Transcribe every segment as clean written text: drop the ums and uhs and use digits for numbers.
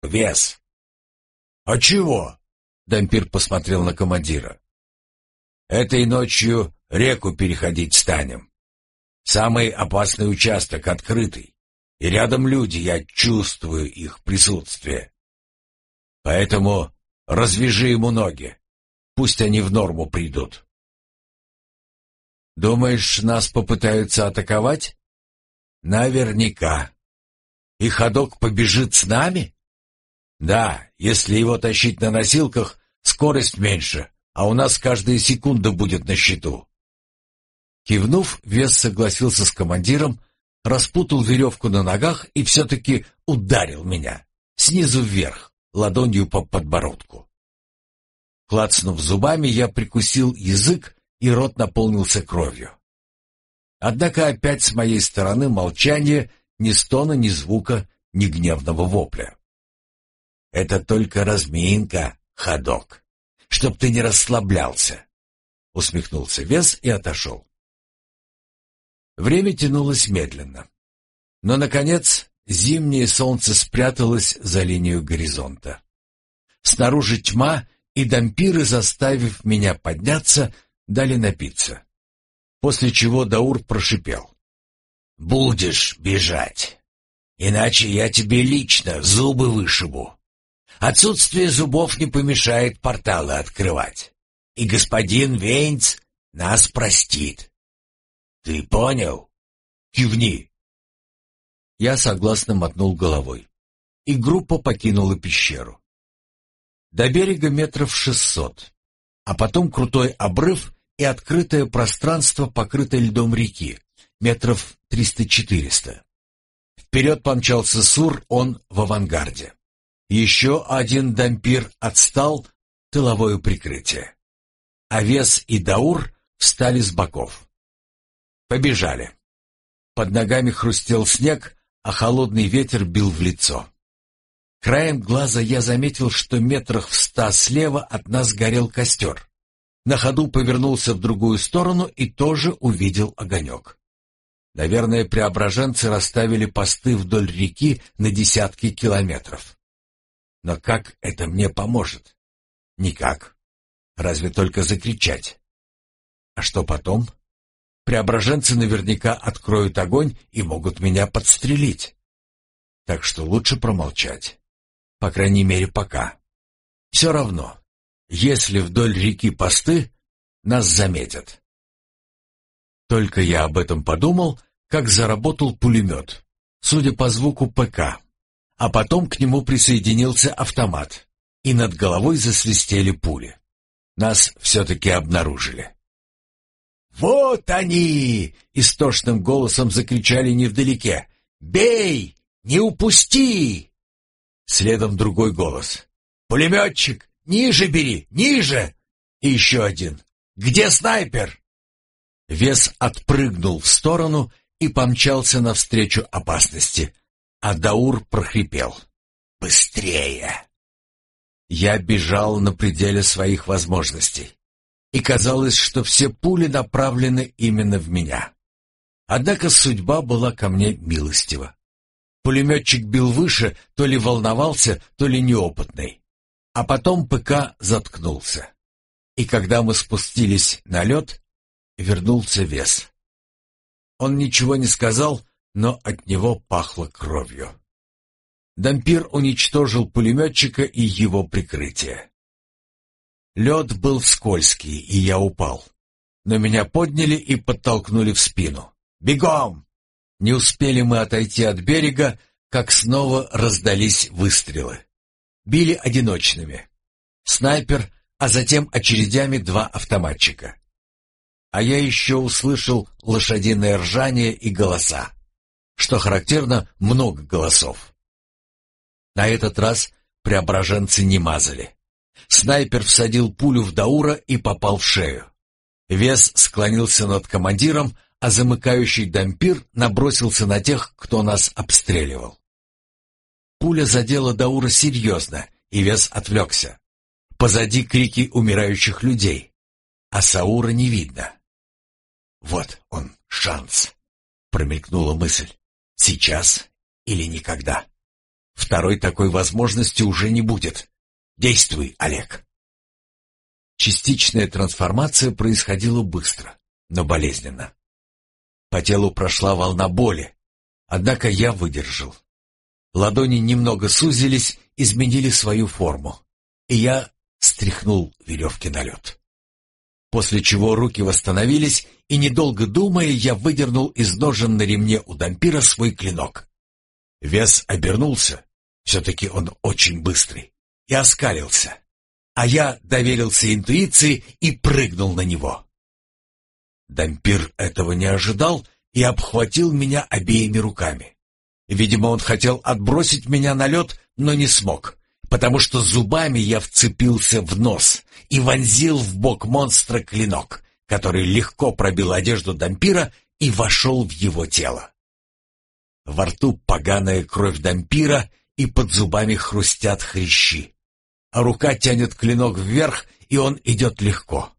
Вес. А чего? Дампир посмотрел на командира. Этой ночью реку переходить станем. Самый опасный участок открытый, и рядом люди, я чувствую их присутствие. Поэтому развяжи ему ноги, пусть они в норму придут. Думаешь, нас попытаются атаковать? Наверняка. И ходок побежит с нами? Да, если его тащить на носилках, скорость меньше, а у нас каждая секунда будет на счету. Кивнув, Вес согласился с командиром, распутал веревку на ногах и все-таки ударил меня, снизу вверх, ладонью по подбородку. Клацнув зубами, я прикусил язык, и рот наполнился кровью. Однако опять с моей стороны молчание, ни стона, ни звука, ни гневного вопля. «Это только разминка, ходок, чтоб ты не расслаблялся», — усмехнулся Вес и отошел. Время тянулось медленно. Но, наконец, зимнее солнце спряталось за линию горизонта. Снаружи тьма, и дампиры, заставив меня подняться, дали напиться. После чего Даур прошипел: «Будешь бежать, иначе я тебе лично зубы вышибу. Отсутствие зубов не помешает порталы открывать, и господин Вейнц нас простит. Ты понял? Кивни». Я согласно мотнул головой, и группа покинула пещеру. До берега метров 600, а потом крутой обрыв и открытое пространство, покрытое льдом реки, метров 300-400. Вперед помчался Сур, он в авангарде. Еще один дампир отстал, тыловое прикрытие. А Вес и Даур встали с боков. Побежали. Под ногами хрустел снег, а холодный ветер бил в лицо. Краем глаза я заметил, что метрах в 100 слева от нас горел костер. На ходу повернулся в другую сторону и тоже увидел огонек. Наверное, преображенцы расставили посты вдоль реки на десятки километров. Но как это мне поможет? Никак. Разве только закричать. А что потом? Преображенцы наверняка откроют огонь и могут меня подстрелить. Так что лучше промолчать. По крайней мере, пока. Все равно, если вдоль реки посты, нас заметят. Только я об этом подумал, как заработал пулемет, судя по звуку ПК. А потом к нему присоединился автомат, и над головой засвистели пули. Нас все-таки обнаружили. «Вот они!» — истошным голосом закричали невдалеке. «Бей! Не упусти!» Следом другой голос. «Пулеметчик! Ниже бери! Ниже!» И еще один. «Где снайпер?» Вес отпрыгнул в сторону и помчался навстречу опасности, а Даур прохрипел: «Быстрее!» Я бежал на пределе своих возможностей, и казалось, что все пули направлены именно в меня. Однако судьба была ко мне милостива. Пулеметчик бил выше, то ли волновался, то ли неопытный. А потом ПК заткнулся. И когда мы спустились на лед, вернулся Вес. Он ничего не сказал, но от него пахло кровью. Дампир уничтожил пулеметчика и его прикрытие. Лед был скользкий, и я упал. Но меня подняли и подтолкнули в спину. «Бегом!» Не успели мы отойти от берега, как снова раздались выстрелы. Били одиночными. Снайпер, а затем очередями 2 автоматчика. А я еще услышал лошадиное ржание и голоса. Что характерно, много голосов. На этот раз преображенцы не мазали. Снайпер всадил пулю в Даура и попал в шею. Вес склонился над командиром, а замыкающий дампир набросился на тех, кто нас обстреливал. Пуля задела Даура серьезно, и Вес отвлекся. Позади крики умирающих людей, а Саура не видно. «Вот он, шанс», — промелькнула мысль. «Сейчас или никогда». Второй такой возможности уже не будет. Действуй, Олег. Частичная трансформация происходила быстро, но болезненно. По телу прошла волна боли, однако я выдержал. Ладони немного сузились, изменили свою форму, и я стряхнул веревки на лед. После чего руки восстановились, и, недолго думая, я выдернул из ножен на ремне у дампира свой клинок. Вес обернулся, все-таки он очень быстрый, и оскалился, а я доверился интуиции и прыгнул на него. Дампир этого не ожидал и обхватил меня обеими руками. Видимо, он хотел отбросить меня на лед, но не смог, потому что зубами я вцепился в нос и вонзил в бок монстра клинок, который легко пробил одежду дампира и вошел в его тело. Во рту поганая кровь дампира, и под зубами хрустят хрящи, а рука тянет клинок вверх, и он идет легко.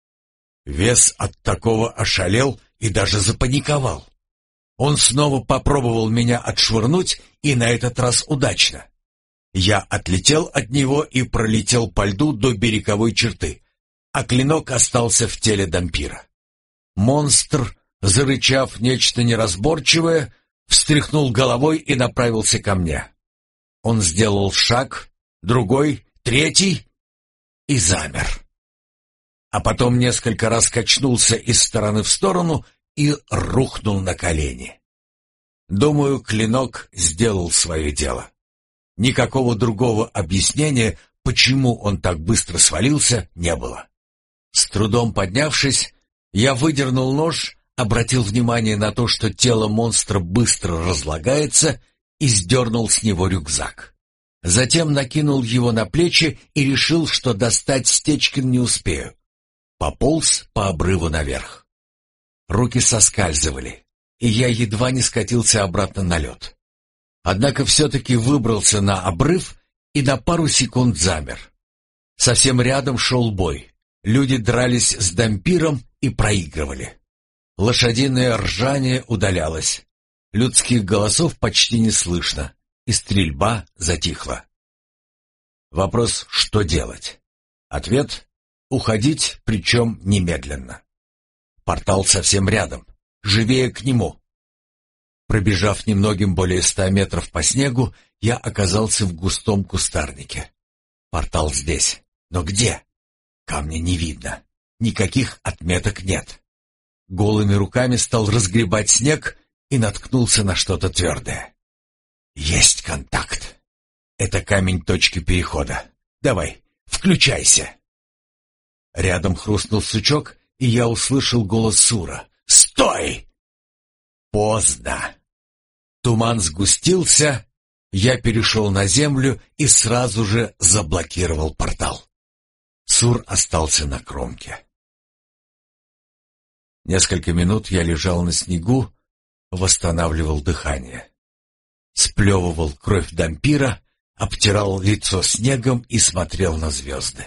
Вес от такого ошалел и даже запаниковал. Он снова попробовал меня отшвырнуть, и на этот раз удачно. Я отлетел от него и пролетел по льду до береговой черты, а клинок остался в теле дампира. Монстр, зарычав нечто неразборчивое, встряхнул головой и направился ко мне. Он сделал шаг, другой, третий и замер. А потом несколько раз качнулся из стороны в сторону и рухнул на колени. Думаю, клинок сделал свое дело. Никакого другого объяснения, почему он так быстро свалился, не было. С трудом поднявшись, я выдернул нож, обратил внимание на то, что тело монстра быстро разлагается, и сдернул с него рюкзак. Затем накинул его на плечи и решил, что достать Стечкин не успею. Пополз по обрыву наверх. Руки соскальзывали, и я едва не скатился обратно на лед. Однако все-таки выбрался на обрыв и на пару секунд замер. Совсем рядом шел бой. Люди дрались с дампиром и проигрывали. Лошадиное ржание удалялось. Людских голосов почти не слышно, и стрельба затихла. Вопрос, что делать? Ответ — уходить, причем немедленно. Портал совсем рядом, живее к нему. Пробежав немногим более 100 метров по снегу, я оказался в густом кустарнике. Портал здесь, но где? Камня не видно, никаких отметок нет. Голыми руками стал разгребать снег и наткнулся на что-то твердое. Есть контакт. Это камень точки перехода. Давай, включайся. Рядом хрустнул сучок, и я услышал голос Сура. «Стой!» Поздно. Туман сгустился, я перешел на землю и сразу же заблокировал портал. Сур остался на кромке. Несколько минут я лежал на снегу, восстанавливал дыхание. Сплевывал кровь дампира, обтирал лицо снегом и смотрел на звезды.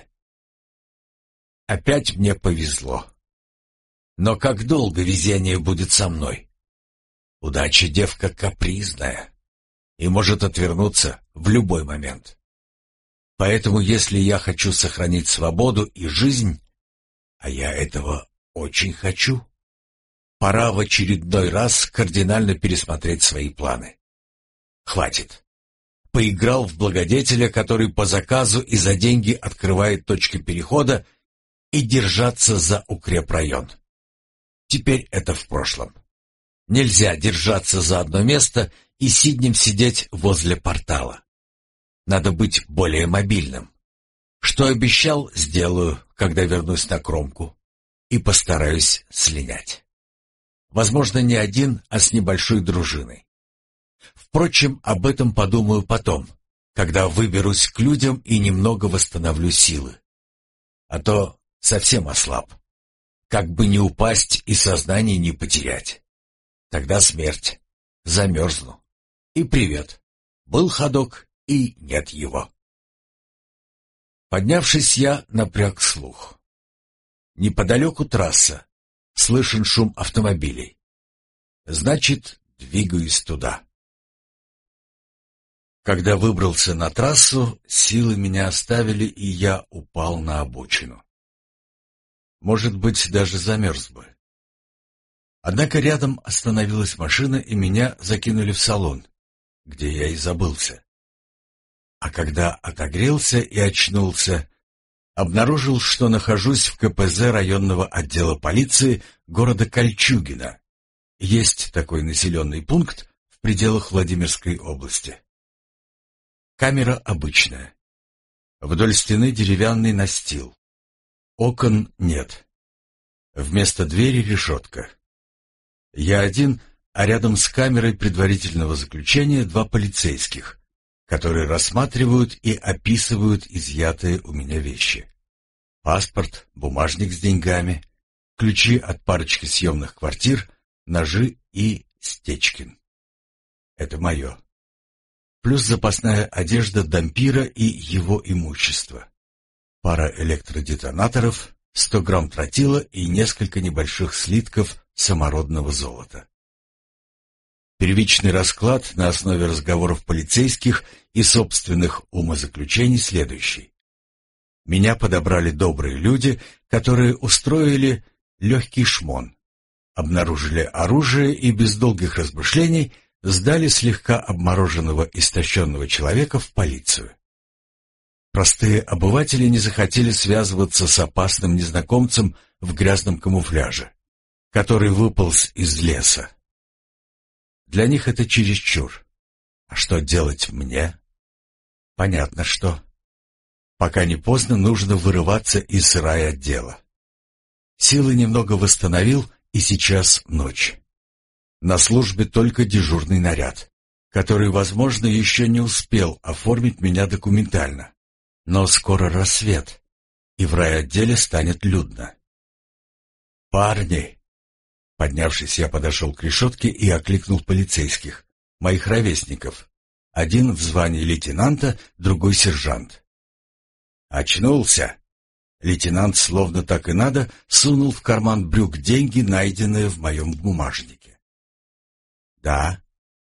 Опять мне повезло. Но как долго везение будет со мной? Удача девка капризная и может отвернуться в любой момент. Поэтому, если я хочу сохранить свободу и жизнь, а я этого очень хочу, пора в очередной раз кардинально пересмотреть свои планы. Хватит. Поиграл в благодетеля, который по заказу и за деньги открывает точки перехода, и держаться за укрепрайон. Теперь это в прошлом. Нельзя держаться за одно место и сиднем сидеть возле портала. Надо быть более мобильным. Что обещал, сделаю, когда вернусь на кромку, и постараюсь слинять. Возможно, не один, а с небольшой дружиной. Впрочем, об этом подумаю потом, когда выберусь к людям и немного восстановлю силы. А то совсем ослаб. Как бы не упасть и сознание не потерять. Тогда смерть. Замерзну. И привет. Был ходок, и нет его. Поднявшись, я напряг слух. Неподалеку трасса. Слышен шум автомобилей. Значит, двигаюсь туда. Когда выбрался на трассу, силы меня оставили, и я упал на обочину. Может быть, даже замерз бы. Однако рядом остановилась машина, и меня закинули в салон, где я и забылся. А когда отогрелся и очнулся, обнаружил, что нахожусь в КПЗ районного отдела полиции города Кольчугино. Есть такой населенный пункт в пределах Владимирской области. Камера обычная. Вдоль стены деревянный настил. Окон нет. Вместо двери решетка. Я один, а рядом с камерой предварительного заключения 2 полицейских, которые рассматривают и описывают изъятые у меня вещи. Паспорт, бумажник с деньгами, ключи от парочки съемных квартир, ножи и Стечкин. Это мое. Плюс запасная одежда дампира и его имущество. Пара электродетонаторов, 100 грамм тротила и несколько небольших слитков самородного золота. Первичный расклад на основе разговоров полицейских и собственных умозаключений следующий. Меня подобрали добрые люди, которые устроили легкий шмон, обнаружили оружие и без долгих размышлений сдали слегка обмороженного истощенного человека в полицию. Простые обыватели не захотели связываться с опасным незнакомцем в грязном камуфляже, который выполз из леса. Для них это чересчур. А что делать мне? Понятно, что. Пока не поздно, нужно вырываться из райотдела. Силы немного восстановил, и сейчас ночь. На службе только дежурный наряд, который, возможно, еще не успел оформить меня документально. Но скоро рассвет, и в райотделе станет людно. «Парни!» Поднявшись, я подошел к решетке и окликнул полицейских, моих ровесников. Один в звании лейтенанта, другой сержант. «Очнулся!» Лейтенант, словно так и надо, сунул в карман брюк деньги, найденные в моем бумажнике. «Да».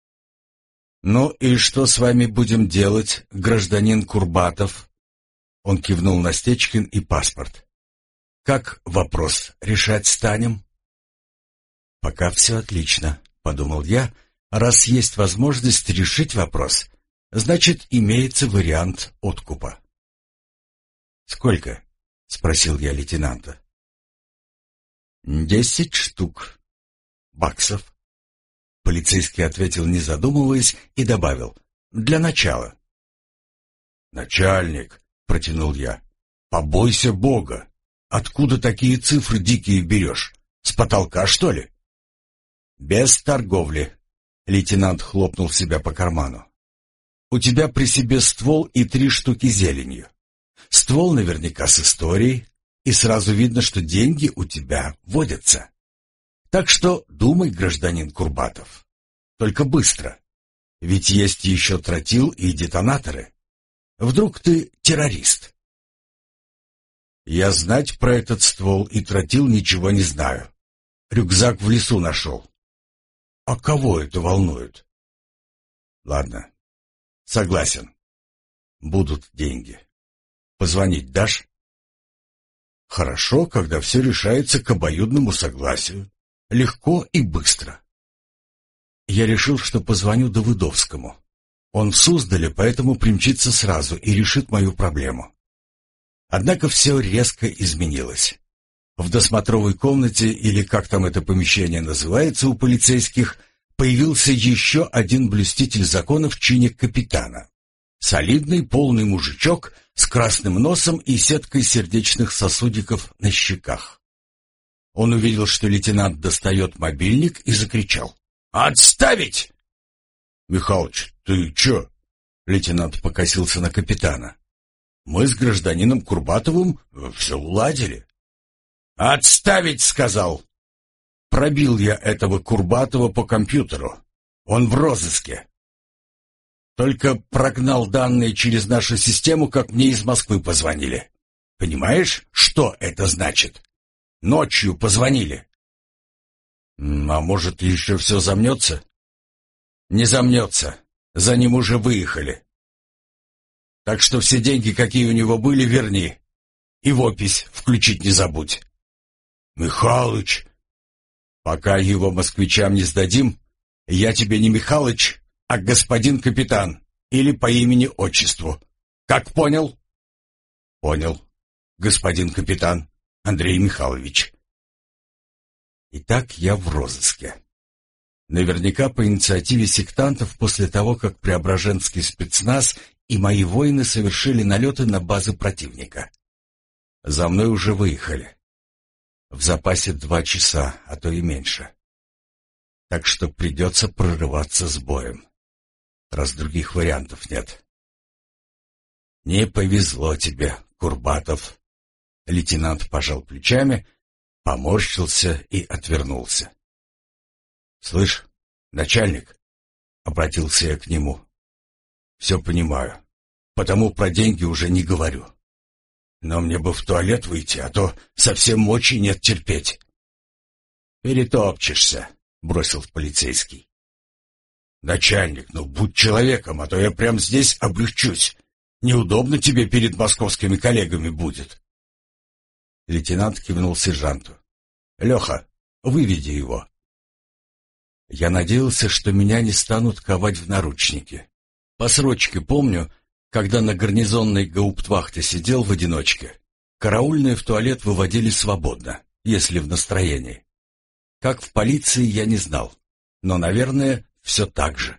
«Ну и что с вами будем делать, гражданин Курбатов?» Он кивнул на Стечкин и паспорт. «Как вопрос решать станем?» «Пока все отлично», — подумал я. «Раз есть возможность решить вопрос, значит, имеется вариант откупа». «Сколько?» — спросил я лейтенанта. 10 штук. Баксов. Полицейский ответил, не задумываясь, и добавил: «Для начала». «Начальник», — протянул я, — «побойся Бога. Откуда такие цифры дикие берешь? С потолка, что ли?» «Без торговли», — лейтенант хлопнул себя по карману. «У тебя при себе ствол и 3 штуки зеленью. Ствол наверняка с историей, и сразу видно, что деньги у тебя водятся. Так что думай, гражданин Курбатов. Только быстро. Ведь есть еще тротил и детонаторы. Вдруг ты террорист?» «Я знать про этот ствол и тротил ничего не знаю. Рюкзак в лесу нашел. А кого это волнует?» «Ладно, согласен. Будут деньги. Позвонить дашь?» «Хорошо, когда все решается к обоюдному согласию. Легко и быстро». Я решил, что позвоню Давыдовскому. Он в Суздале, поэтому примчится сразу и решит мою проблему. Однако все резко изменилось. В досмотровой комнате, или как там это помещение называется у полицейских, появился еще один блюститель закона в чине капитана. Солидный, полный мужичок с красным носом и сеткой сердечных сосудиков на щеках. Он увидел, что лейтенант достает мобильник, и закричал: «Отставить!» «Михалыч, ты чё?» Лейтенант покосился на капитана. «Мы с гражданином Курбатовым все уладили». «Отставить!» — сказал. «Пробил я этого Курбатова по компьютеру. Он в розыске. Только прогнал данные через нашу систему, как мне из Москвы позвонили. Понимаешь, что это значит? Ночью позвонили». «А может, еще все замнется?» «Не замнется. За ним уже выехали. Так что все деньги, какие у него были, верни. И в опись включить не забудь. Михалыч, пока его москвичам не сдадим, я тебе не Михалыч, а господин капитан, или по имени-отчеству. Как понял? Понял, господин капитан Андрей Михайлович. Итак, я в розыске. Наверняка по инициативе сектантов после того, как Преображенский спецназ и мои воины совершили налеты на базы противника. За мной уже выехали. В запасе 2 часа, а то и меньше. Так что придется прорываться с боем, раз других вариантов нет. Не повезло тебе, Курбатов. Лейтенант пожал плечами, поморщился и отвернулся. «Слышь, начальник», — обратился я к нему, — «все понимаю, потому про деньги уже не говорю. Но мне бы в туалет выйти, а то совсем мочи нет терпеть». «Перетопчешься», — бросил полицейский. «Начальник, ну будь человеком, а то я прямо здесь облегчусь. Неудобно тебе перед московскими коллегами будет». Лейтенант кивнул сержанту. «Леха, выведи его». Я надеялся, что меня не станут ковать в наручники. По срочке помню, когда на гарнизонной гауптвахте сидел в одиночке, караульные в туалет выводили свободно, если в настроении. Как в полиции, я не знал, но, наверное, все так же.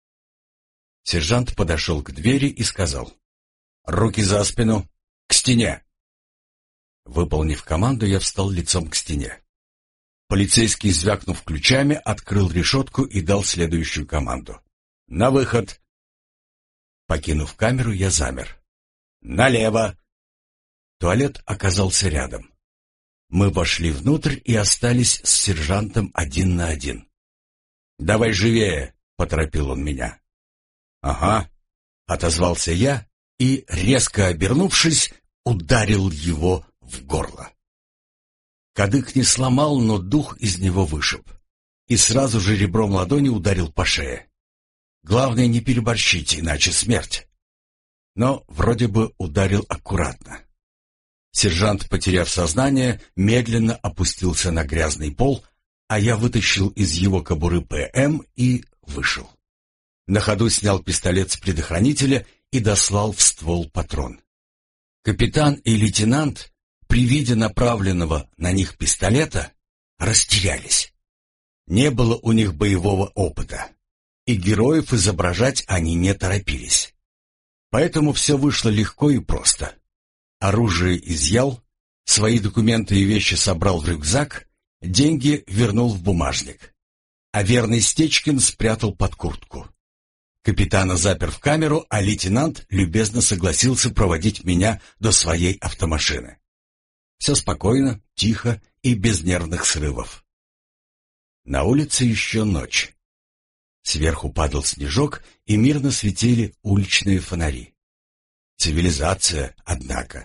Сержант подошел к двери и сказал: «Руки за спину, к стене». Выполнив команду, я встал лицом к стене. Полицейский, звякнув ключами, открыл решетку и дал следующую команду: «На выход!» Покинув камеру, я замер. «Налево!» Туалет оказался рядом. Мы вошли внутрь и остались с сержантом 1 на 1. «Давай живее!» — поторопил он меня. «Ага!» — отозвался я и, резко обернувшись, ударил его в горло. Кадык не сломал, но дух из него вышиб. И сразу же ребром ладони ударил по шее. Главное, не переборщить, иначе смерть. Но вроде бы ударил аккуратно. Сержант, потеряв сознание, медленно опустился на грязный пол, а я вытащил из его кобуры ПМ и вышел. На ходу снял пистолет с предохранителя и дослал в ствол патрон. Капитан и лейтенант при виде направленного на них пистолета растерялись. Не было у них боевого опыта, и героев изображать они не торопились. Поэтому все вышло легко и просто. Оружие изъял, свои документы и вещи собрал в рюкзак, деньги вернул в бумажник, а верный Стечкин спрятал под куртку. Капитана запер в камеру, а лейтенант любезно согласился проводить меня до своей автомашины. Все спокойно, тихо и без нервных срывов. На улице еще ночь. Сверху падал снежок, и мирно светили уличные фонари. Цивилизация, однако.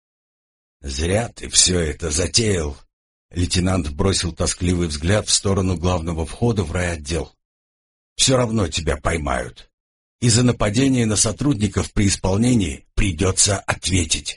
«Зря ты все это затеял», — лейтенант бросил тоскливый взгляд в сторону главного входа в райотдел. «Все равно тебя поймают, и за нападение на сотрудников при исполнении придется ответить».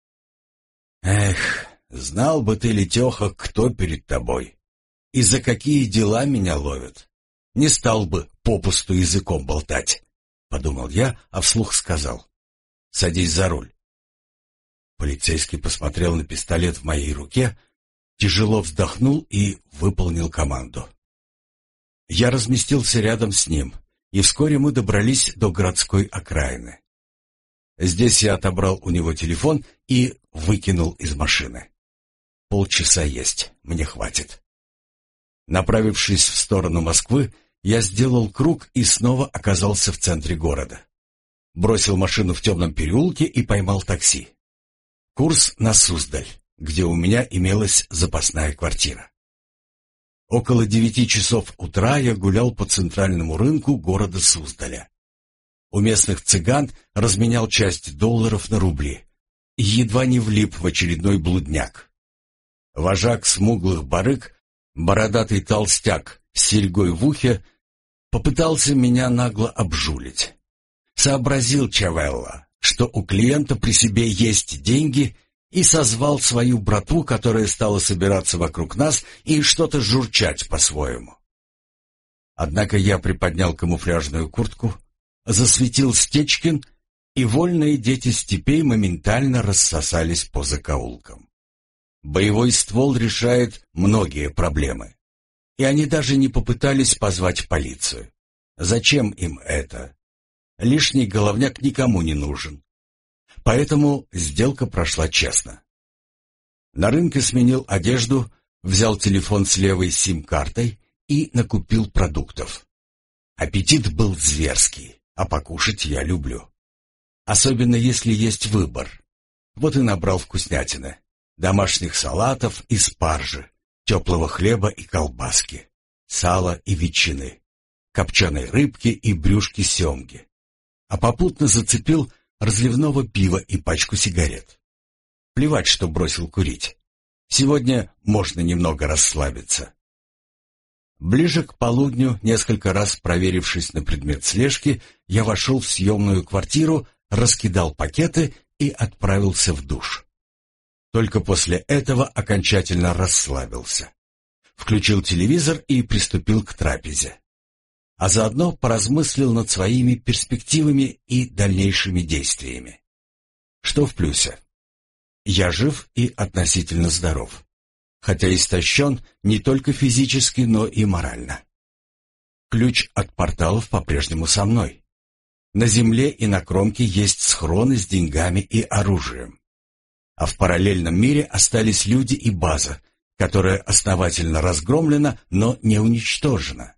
«Эх, знал бы ты, Летеха, кто перед тобой, и за какие дела меня ловят. Не стал бы попусту языком болтать», — подумал я, а вслух сказал: «Садись за руль». Полицейский посмотрел на пистолет в моей руке, тяжело вздохнул и выполнил команду. Я разместился рядом с ним, и вскоре мы добрались до городской окраины. Здесь я отобрал у него телефон и выкинул из машины. Полчаса есть, мне хватит. Направившись в сторону Москвы, я сделал круг и снова оказался в центре города. Бросил машину в темном переулке и поймал такси. Курс на Суздаль, где у меня имелась запасная квартира. Около 9 часов утра я гулял по центральному рынку города Суздаля. У местных цыган разменял часть долларов на рубли и едва не влип в очередной блудняк. Вожак смуглых барыг, бородатый толстяк с серьгой в ухе, попытался меня нагло обжулить. Сообразил Чавелла, что у клиента при себе есть деньги, и созвал свою братву, которая стала собираться вокруг нас и что-то журчать по-своему. Однако я приподнял камуфляжную куртку, засветил Стечкин, и вольные дети степей моментально рассосались по закоулкам. Боевой ствол решает многие проблемы, и они даже не попытались позвать полицию. Зачем им это? Лишний головняк никому не нужен. Поэтому сделка прошла честно. На рынке сменил одежду, взял телефон с левой сим-картой и накупил продуктов. Аппетит был зверский, а покушать я люблю. Особенно если есть выбор. Вот и набрал вкуснятины. Домашних салатов и спаржи, теплого хлеба и колбаски, сала и ветчины, копченой рыбки и брюшки семги. А попутно зацепил разливного пива и пачку сигарет. Плевать, что бросил курить. Сегодня можно немного расслабиться. Ближе к полудню, несколько раз проверившись на предмет слежки, я вошел в съемную квартиру, раскидал пакеты и отправился в душ. Только после этого окончательно расслабился. Включил телевизор и приступил к трапезе. А заодно поразмыслил над своими перспективами и дальнейшими действиями. Что в плюсе? Я жив и относительно здоров, хотя истощен не только физически, но и морально. Ключ от порталов по-прежнему со мной. На земле и на кромке есть схроны с деньгами и оружием. А в параллельном мире остались люди и база, которая основательно разгромлена, но не уничтожена.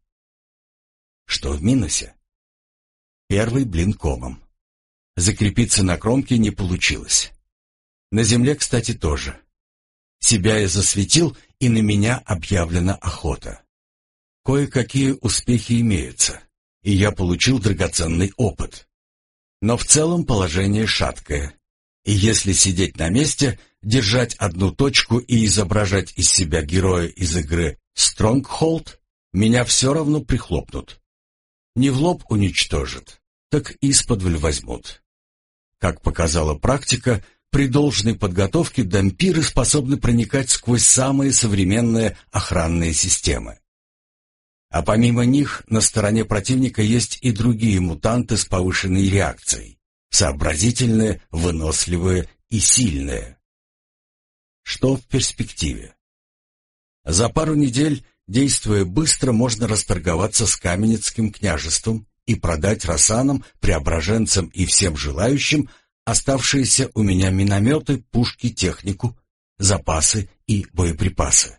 Что в минусе? Первый блин комом. Закрепиться на кромке не получилось. На земле, кстати, тоже. Себя я засветил, и на меня объявлена охота. Кое-какие успехи имеются, и я получил драгоценный опыт. Но в целом положение шаткое. И если сидеть на месте, держать одну точку и изображать из себя героя из игры Stronghold, меня все равно прихлопнут. Не в лоб уничтожат, так исподволь возьмут. Как показала практика, при должной подготовке дампиры способны проникать сквозь самые современные охранные системы. А помимо них, на стороне противника есть и другие мутанты с повышенной реакцией. Сообразительные, выносливые и сильные. Что в перспективе? За пару недель, действуя быстро, можно расторговаться с Каменецким княжеством и продать росанам, преображенцам и всем желающим оставшиеся у меня минометы, пушки, технику, запасы и боеприпасы.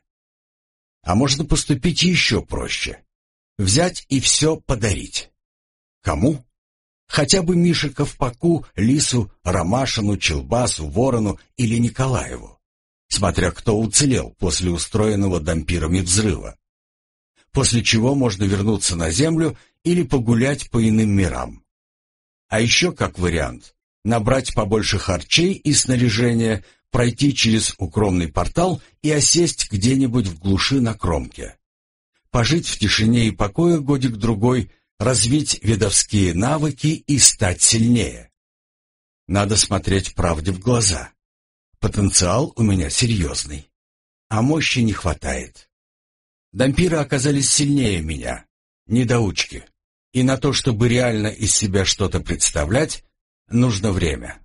А можно поступить еще проще. Взять и все подарить. Кому? Хотя бы Мише Ковпаку, Лису, Ромашину, Челбасу, Ворону или Николаеву, смотря кто уцелел после устроенного дампирами взрыва. После чего можно вернуться на Землю или погулять по иным мирам. А еще, как вариант, набрать побольше харчей и снаряжения, пройти через укромный портал и осесть где-нибудь в глуши на кромке. Пожить в тишине и покое годик-другой, развить ведовские навыки и стать сильнее. Надо смотреть правде в глаза. Потенциал у меня серьезный, а мощи не хватает. Дампиры оказались сильнее меня, недоучки, и на то, чтобы реально из себя что-то представлять, нужно время.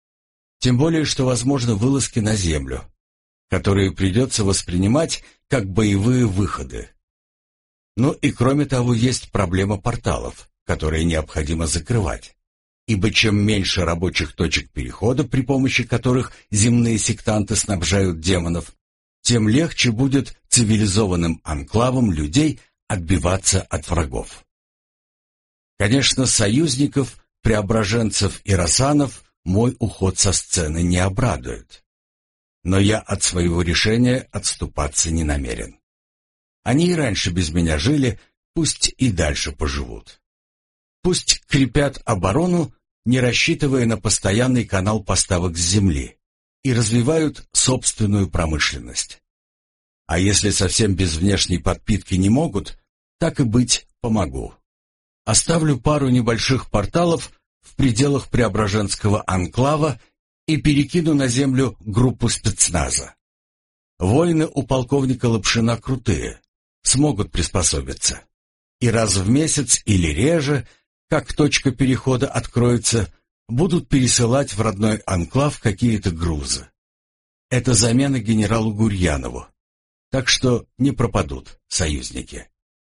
Тем более, что возможны вылазки на землю, которые придется воспринимать как боевые выходы. Ну и кроме того, есть проблема порталов, которые необходимо закрывать. Ибо чем меньше рабочих точек перехода, при помощи которых земные сектанты снабжают демонов, тем легче будет цивилизованным анклавам людей отбиваться от врагов. Конечно, союзников, преображенцев и росанов мой уход со сцены не обрадует. Но я от своего решения отступаться не намерен. Они и раньше без меня жили, пусть и дальше поживут. Пусть крепят оборону, не рассчитывая на постоянный канал поставок с земли, и развивают собственную промышленность. А если совсем без внешней подпитки не могут, так и быть, помогу. Оставлю пару небольших порталов, в пределах Преображенского анклава и перекину на землю группу спецназа. Воины у полковника Лапшина крутые, смогут приспособиться. И раз в месяц или реже, как точка перехода откроется, будут пересылать в родной анклав какие-то грузы. Это замена генералу Гурьянову, так что не пропадут союзники.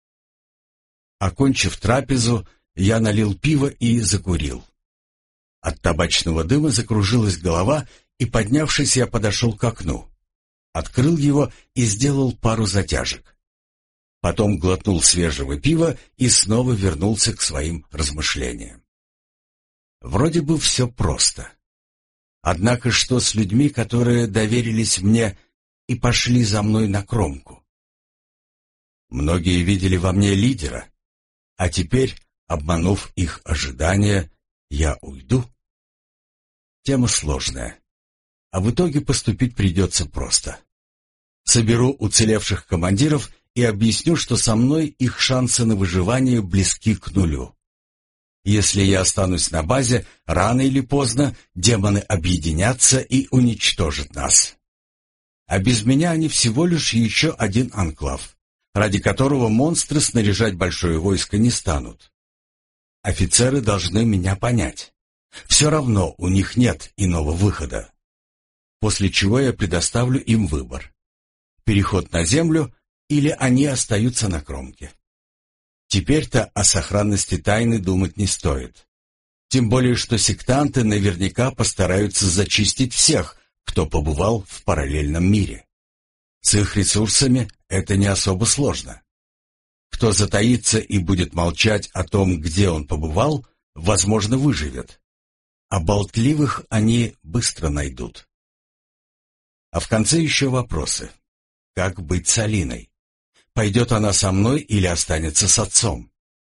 Окончив трапезу, я налил пиво и закурил. От табачного дыма закружилась голова, и, поднявшись, я подошел к окну. Открыл его и сделал пару затяжек. Потом глотнул свежего пива и снова вернулся к своим размышлениям. Вроде бы все просто. Однако что с людьми, которые доверились мне и пошли за мной на кромку? Многие видели во мне лидера, а теперь, обманув их ожидания, я уйду? Тема сложная, а в итоге поступить придется просто. Соберу уцелевших командиров и объясню, что со мной их шансы на выживание близки к нулю. Если я останусь на базе, рано или поздно демоны объединятся и уничтожат нас. А без меня они всего лишь еще один анклав, ради которого монстры снаряжать большое войско не станут. Офицеры должны меня понять. Все равно у них нет иного выхода. После чего я предоставлю им выбор. Переход на землю или они остаются на кромке. Теперь-то о сохранности тайны думать не стоит. Тем более, что сектанты наверняка постараются зачистить всех, кто побывал в параллельном мире. С их ресурсами это не особо сложно. Кто затаится и будет молчать о том, где он побывал, возможно, выживет. А болтливых они быстро найдут. А в конце еще вопросы. Как быть с Алиной? Пойдет она со мной или останется с отцом?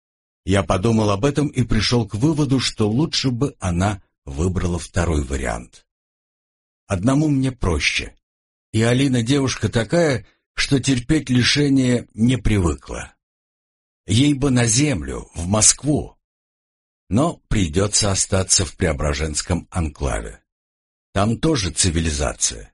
Я подумал об этом и пришел к выводу, что лучше бы она выбрала второй вариант. Одному мне проще. И Алина девушка такая, что терпеть лишение не привыкла. Ей бы на землю, в Москву. Но придется остаться в Преображенском анклаве. Там тоже цивилизация.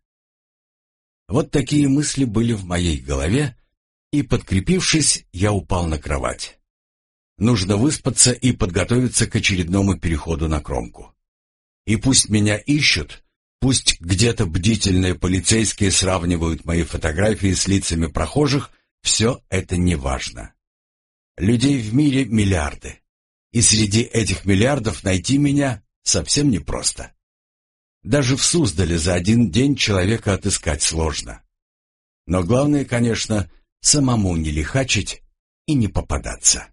Вот такие мысли были в моей голове, и, подкрепившись, я упал на кровать. Нужно выспаться и подготовиться к очередному переходу на кромку. И пусть меня ищут, пусть где-то бдительные полицейские сравнивают мои фотографии с лицами прохожих, все это не важно. Людей в мире миллиарды, и среди этих миллиардов найти меня совсем непросто. Даже в Суздале за один день человека отыскать сложно. Но главное, конечно, самому не лихачить и не попадаться.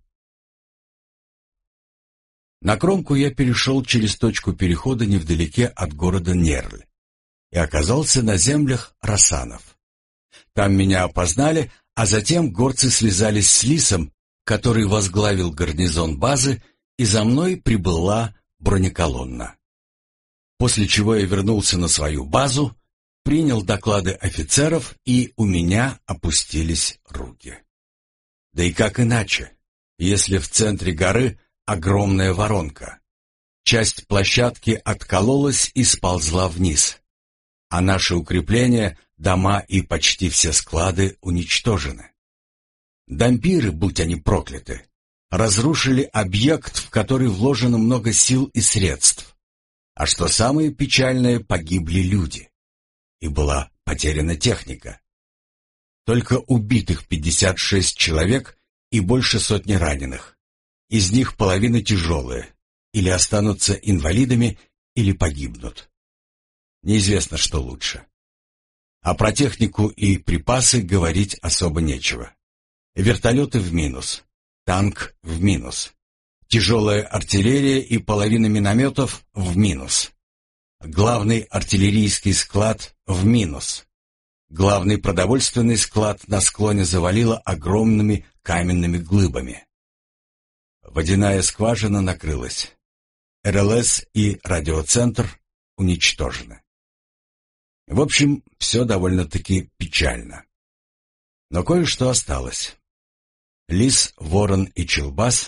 На кромку я перешел через точку перехода невдалеке от города Нерль и оказался на землях Росанов. Там меня опознали, а затем горцы связались с Лисом, который возглавил гарнизон базы, и за мной прибыла бронеколонна. После чего я вернулся на свою базу, принял доклады офицеров, и у меня опустились руки. Да и как иначе, если в центре горы огромная воронка? Часть площадки откололась и сползла вниз, а наши укрепления, дома и почти все склады уничтожены. Дампиры, будь они прокляты, разрушили объект, в который вложено много сил и средств. А что самое печальное, погибли люди. И была потеряна техника. Только убитых 56 человек и больше сотни раненых. Из них половина тяжелые, или останутся инвалидами, или погибнут. Неизвестно, что лучше. А про технику и припасы говорить особо нечего. Вертолеты в минус, танк в минус, тяжелая артиллерия и половина минометов в минус. Главный артиллерийский склад в минус. Главный продовольственный склад на склоне завалило огромными каменными глыбами. Водяная скважина накрылась. РЛС и радиоцентр уничтожены. В общем, все довольно-таки печально. Но кое-что осталось. Лис, Ворон и Челбас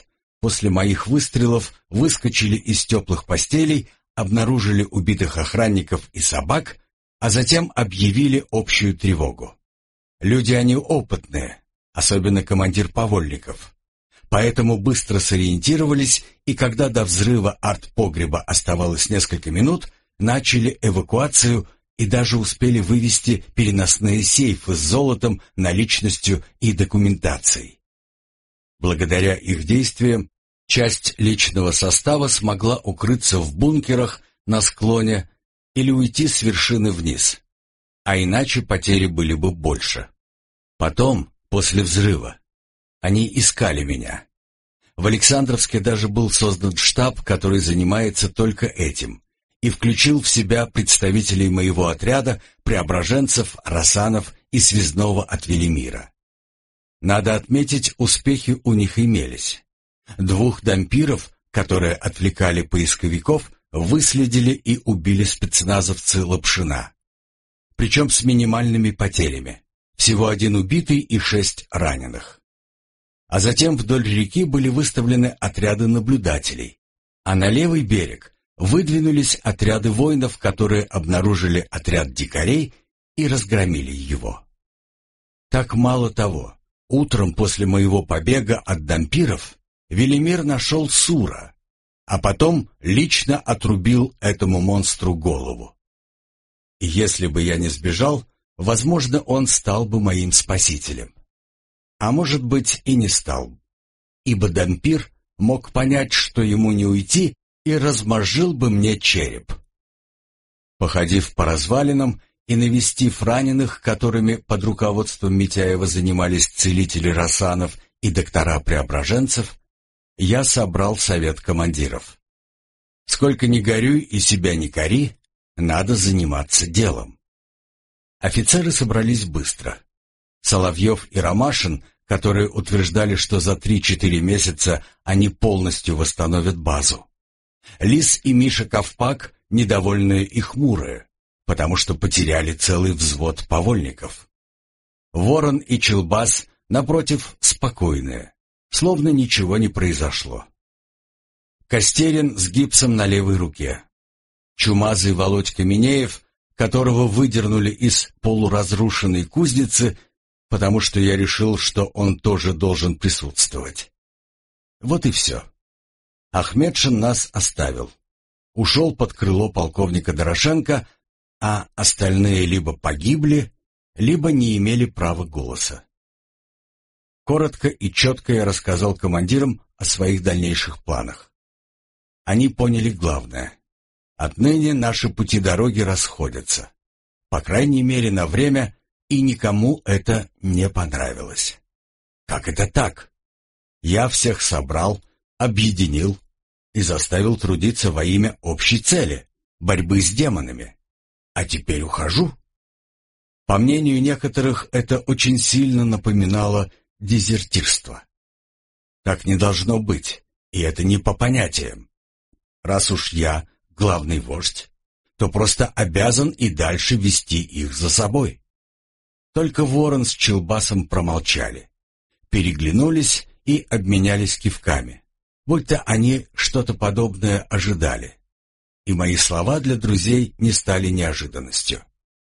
после моих выстрелов выскочили из теплых постелей, обнаружили убитых охранников и собак, а затем объявили общую тревогу. Люди они опытные, особенно командир Повольников. Поэтому быстро сориентировались, и когда до взрыва артпогреба оставалось несколько минут, начали эвакуацию и даже успели вывести переносные сейфы с золотом, наличностью и документацией. Благодаря их действиям часть личного состава смогла укрыться в бункерах на склоне или уйти с вершины вниз, а иначе потери были бы больше. Потом, после взрыва, они искали меня. В Александровске даже был создан штаб, который занимается только этим, и включил в себя представителей моего отряда, преображенцев, росанов и связного от Велимира. Надо отметить, успехи у них имелись. 2 дампиров, которые отвлекали поисковиков, выследили и убили спецназовцы Лапшина. Причем с минимальными потерями. Всего 1 убитый и 6 раненых. А затем вдоль реки были выставлены отряды наблюдателей, а на левый берег выдвинулись отряды воинов, которые обнаружили отряд дикарей и разгромили его. Так мало того, утром после моего побега от дампиров Велимир нашел Сура, а потом лично отрубил этому монстру голову. И если бы я не сбежал, возможно, он стал бы моим спасителем. А может быть, и не стал, ибо дампир мог понять, что ему не уйти, и размозжил бы мне череп. Походив по развалинам и навестив раненых, которыми под руководством Митяева занимались целители Росанов и доктора Преображенцев, я собрал совет командиров. Сколько ни горюй и себя не кори, надо заниматься делом. Офицеры собрались быстро. Соловьев и Ромашин, которые утверждали, что за 3-4 месяца они полностью восстановят базу. Лис и Миша Ковпак, недовольные и хмурые, потому что потеряли целый взвод повольников. Ворон и Челбас, напротив, спокойные, словно ничего не произошло. Костерин с гипсом на левой руке. Чумазый Володька Минеев, которого выдернули из полуразрушенной кузницы, потому что я решил, что он тоже должен присутствовать. Вот и все. Ахметшин нас оставил. Ушел под крыло полковника Дорошенко, а остальные либо погибли, либо не имели права голоса. Коротко и четко я рассказал командирам о своих дальнейших планах. Они поняли главное. Отныне наши пути дороги расходятся. По крайней мере, на время, и никому это не понравилось. Как это так? Я всех собрал, объединил и заставил трудиться во имя общей цели — борьбы с демонами. А теперь ухожу? По мнению некоторых, это очень сильно напоминало дезертирство. Так не должно быть, и это не по понятиям. Раз уж я главный вождь, то просто обязан и дальше вести их за собой. Только Ворон с Челбасом промолчали, переглянулись и обменялись кивками, будто они что-то подобное ожидали. И мои слова для друзей не стали неожиданностью.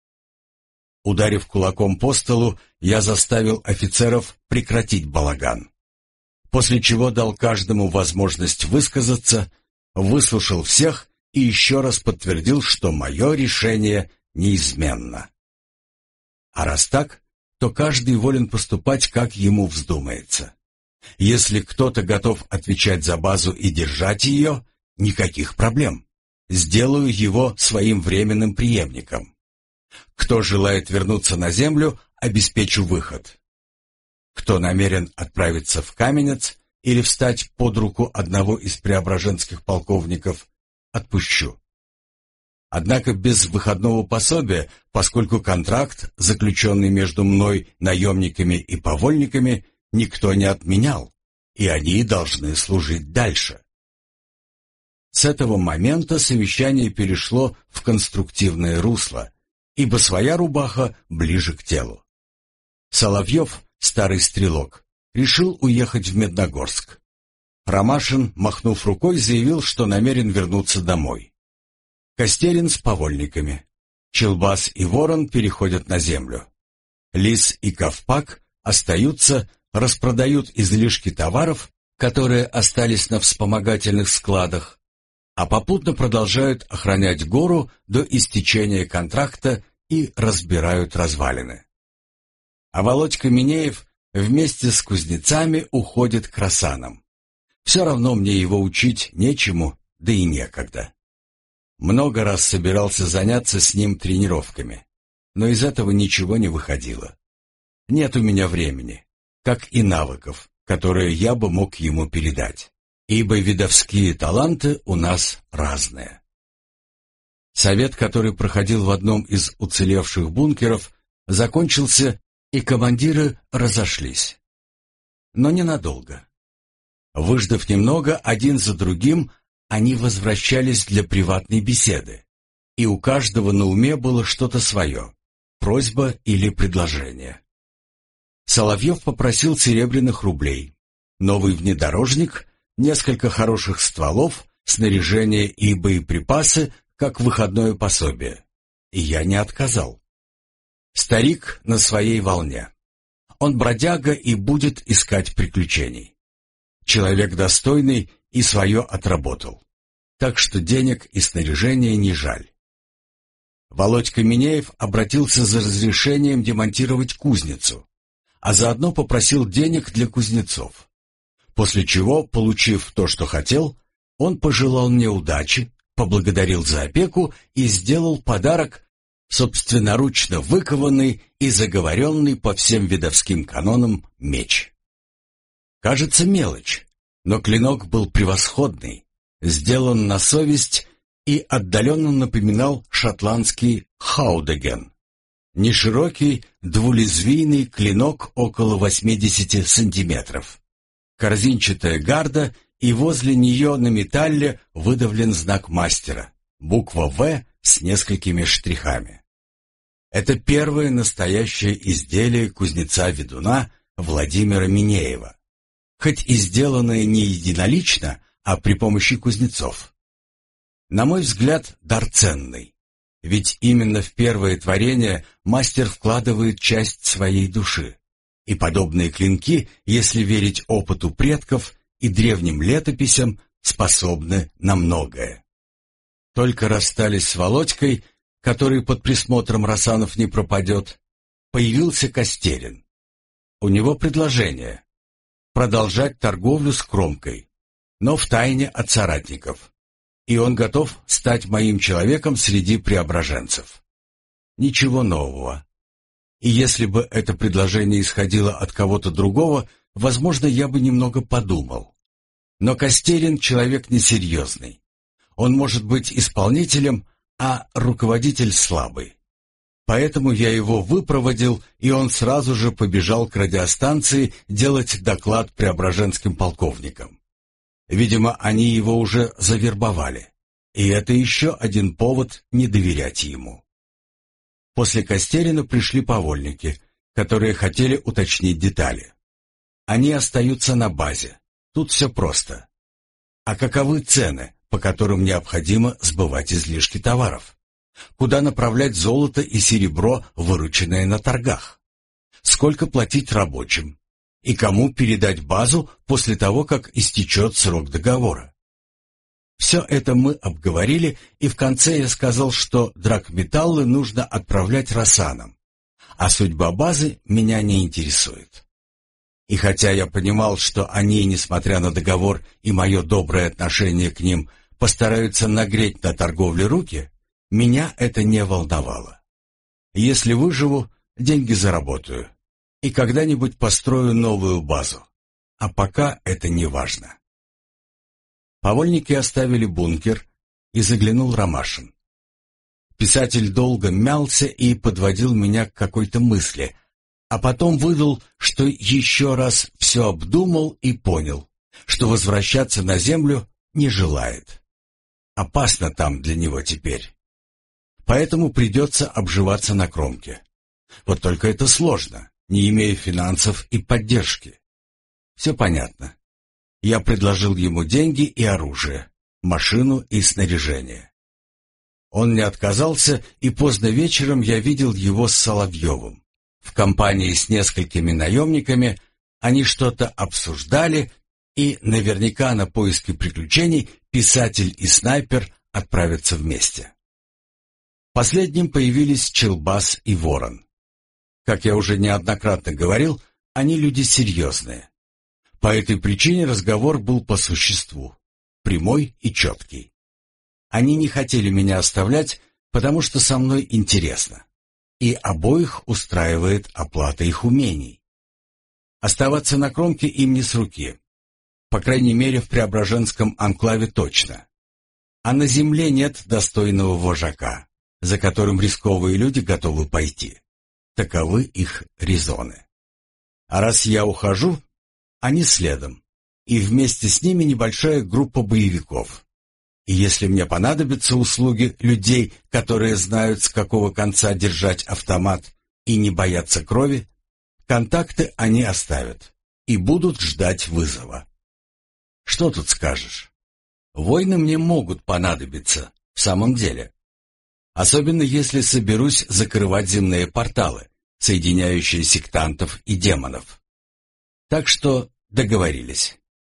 Ударив кулаком по столу, я заставил офицеров прекратить балаган, после чего дал каждому возможность высказаться, выслушал всех и еще раз подтвердил, что мое решение неизменно. А раз так, то каждый волен поступать, как ему вздумается. Если кто-то готов отвечать за базу и держать ее, никаких проблем. Сделаю его своим временным преемником. Кто желает вернуться на землю, обеспечу выход. Кто намерен отправиться в Каменец или встать под руку одного из преображенских полковников, отпущу. Однако без выходного пособия, поскольку контракт, заключенный между мной, наемниками и повольниками, никто не отменял, и они должны служить дальше. С этого момента совещание перешло в конструктивное русло, ибо своя рубаха ближе к телу. Соловьев, старый стрелок, решил уехать в Медногорск. Ромашин, махнув рукой, заявил, что намерен вернуться домой. Костерин с повольниками. Челбас и Ворон переходят на землю. Лис и Ковпак остаются, распродают излишки товаров, которые остались на вспомогательных складах, а попутно продолжают охранять гору до истечения контракта и разбирают развалины. А Володька Минеев вместе с кузнецами уходит к Росанам. Все равно мне его учить нечему, да и некогда. Много раз собирался заняться с ним тренировками, но из этого ничего не выходило. Нет у меня времени, как и навыков, которые я бы мог ему передать, ибо видовские таланты у нас разные. Совет, который проходил в одном из уцелевших бункеров, закончился, и командиры разошлись. Но ненадолго. Выждав немного, один за другим, они возвращались для приватной беседы, и у каждого на уме было что-то свое, просьба или предложение. Соловьев попросил серебряных рублей, новый внедорожник, несколько хороших стволов, снаряжение и боеприпасы, как выходное пособие. И я не отказал. Старик на своей волне. Он бродяга и будет искать приключений. Человек достойный и свое отработал. Так что денег и снаряжения не жаль. Володька Минеев обратился за разрешением демонтировать кузницу, а заодно попросил денег для кузнецов. После чего, получив то, что хотел, он пожелал мне удачи, поблагодарил за опеку и сделал подарок, собственноручно выкованный и заговоренный по всем видовским канонам меч. Кажется, мелочь, но клинок был превосходный, сделан на совесть и отдаленно напоминал шотландский хаудеген. Неширокий, двулезвийный клинок около 80 сантиметров. Корзинчатая гарда, и возле нее на металле выдавлен знак мастера, буква «В» с несколькими штрихами. Это первое настоящее изделие кузнеца-ведуна Владимира Минеева, хоть и сделанное не единолично, а при помощи кузнецов. На мой взгляд, дар ценный, ведь именно в первое творение мастер вкладывает часть своей души, и подобные клинки, если верить опыту предков и древним летописям, способны на многое. Только расстались с Володькой, который под присмотром Росанов не пропадет, появился Костерин. У него предложение — продолжать торговлю с Кромкой, но втайне от соратников, и он готов стать моим человеком среди преображенцев. Ничего нового. И если бы это предложение исходило от кого-то другого, возможно, я бы немного подумал. Но Костерин человек несерьезный. Он может быть исполнителем, а руководитель слабый. Поэтому я его выпроводил, и он сразу же побежал к радиостанции делать доклад преображенским полковникам. Видимо, они его уже завербовали, и это еще один повод не доверять ему. После Костерина пришли повольники, которые хотели уточнить детали. Они остаются на базе. Тут все просто. А каковы цены, по которым необходимо сбывать излишки товаров? Куда направлять золото и серебро, вырученное на торгах? Сколько платить рабочим? И кому передать базу после того, как истечет срок договора? Все это мы обговорили, и в конце я сказал, что драгметаллы нужно отправлять Росанам, а судьба базы меня не интересует. И хотя я понимал, что они, несмотря на договор и мое доброе отношение к ним, постараются нагреть на торговле руки, меня это не волновало. Если выживу, деньги заработаю, и когда-нибудь построю новую базу, а пока это не важно. Повольники оставили бункер, и заглянул Ромашин. Писатель долго мялся и подводил меня к какой-то мысли, а потом выдал, что еще раз все обдумал и понял, что возвращаться на землю не желает. Опасно там для него теперь. Поэтому придется обживаться на Кромке. Вот только это сложно, не имея финансов и поддержки. Все понятно. Я предложил ему деньги и оружие, машину и снаряжение. Он не отказался, и поздно вечером я видел его с Соловьевым. В компании с несколькими наемниками они что-то обсуждали, и наверняка на поиски приключений писатель и снайпер отправятся вместе. Последним появились Челбас и Ворон. Как я уже неоднократно говорил, они люди серьезные. По этой причине разговор был по существу, прямой и четкий. Они не хотели меня оставлять, потому что со мной интересно, и обоих устраивает оплата их умений. Оставаться на кромке им не с руки, по крайней мере в Преображенском анклаве точно. А на земле нет достойного вожака, за которым рисковые люди готовы пойти. Таковы их резоны. А раз я ухожу, они следом, и вместе с ними небольшая группа боевиков. И если мне понадобятся услуги людей, которые знают, с какого конца держать автомат и не боятся крови, контакты они оставят и будут ждать вызова. Что тут скажешь? Войны мне могут понадобиться, в самом деле. Особенно если соберусь закрывать земные порталы, соединяющие сектантов и демонов. Так что договорились.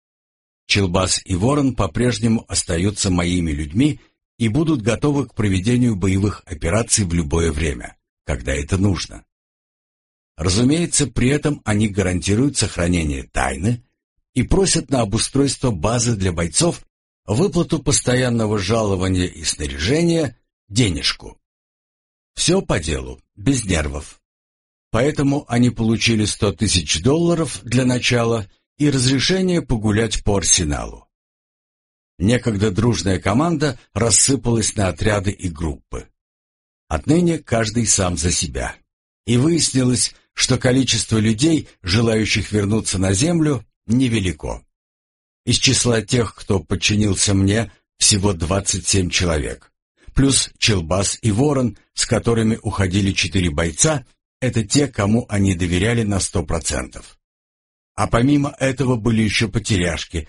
Челбас и Ворон по-прежнему остаются моими людьми и будут готовы к проведению боевых операций в любое время, когда это нужно. Разумеется, при этом они гарантируют сохранение тайны и просят на обустройство базы для бойцов, выплату постоянного жалования и снаряжения, денежку. Все по делу, без нервов. Поэтому они получили $100 тысяч для начала и разрешение погулять по арсеналу. Некогда дружная команда рассыпалась на отряды и группы. Отныне каждый сам за себя. И выяснилось, что количество людей, желающих вернуться на землю, невелико. Из числа тех, кто подчинился мне, всего 27 человек. Плюс Челбас и Ворон, с которыми уходили 4 бойца, это те, кому они доверяли на 100%. А помимо этого были еще потеряшки,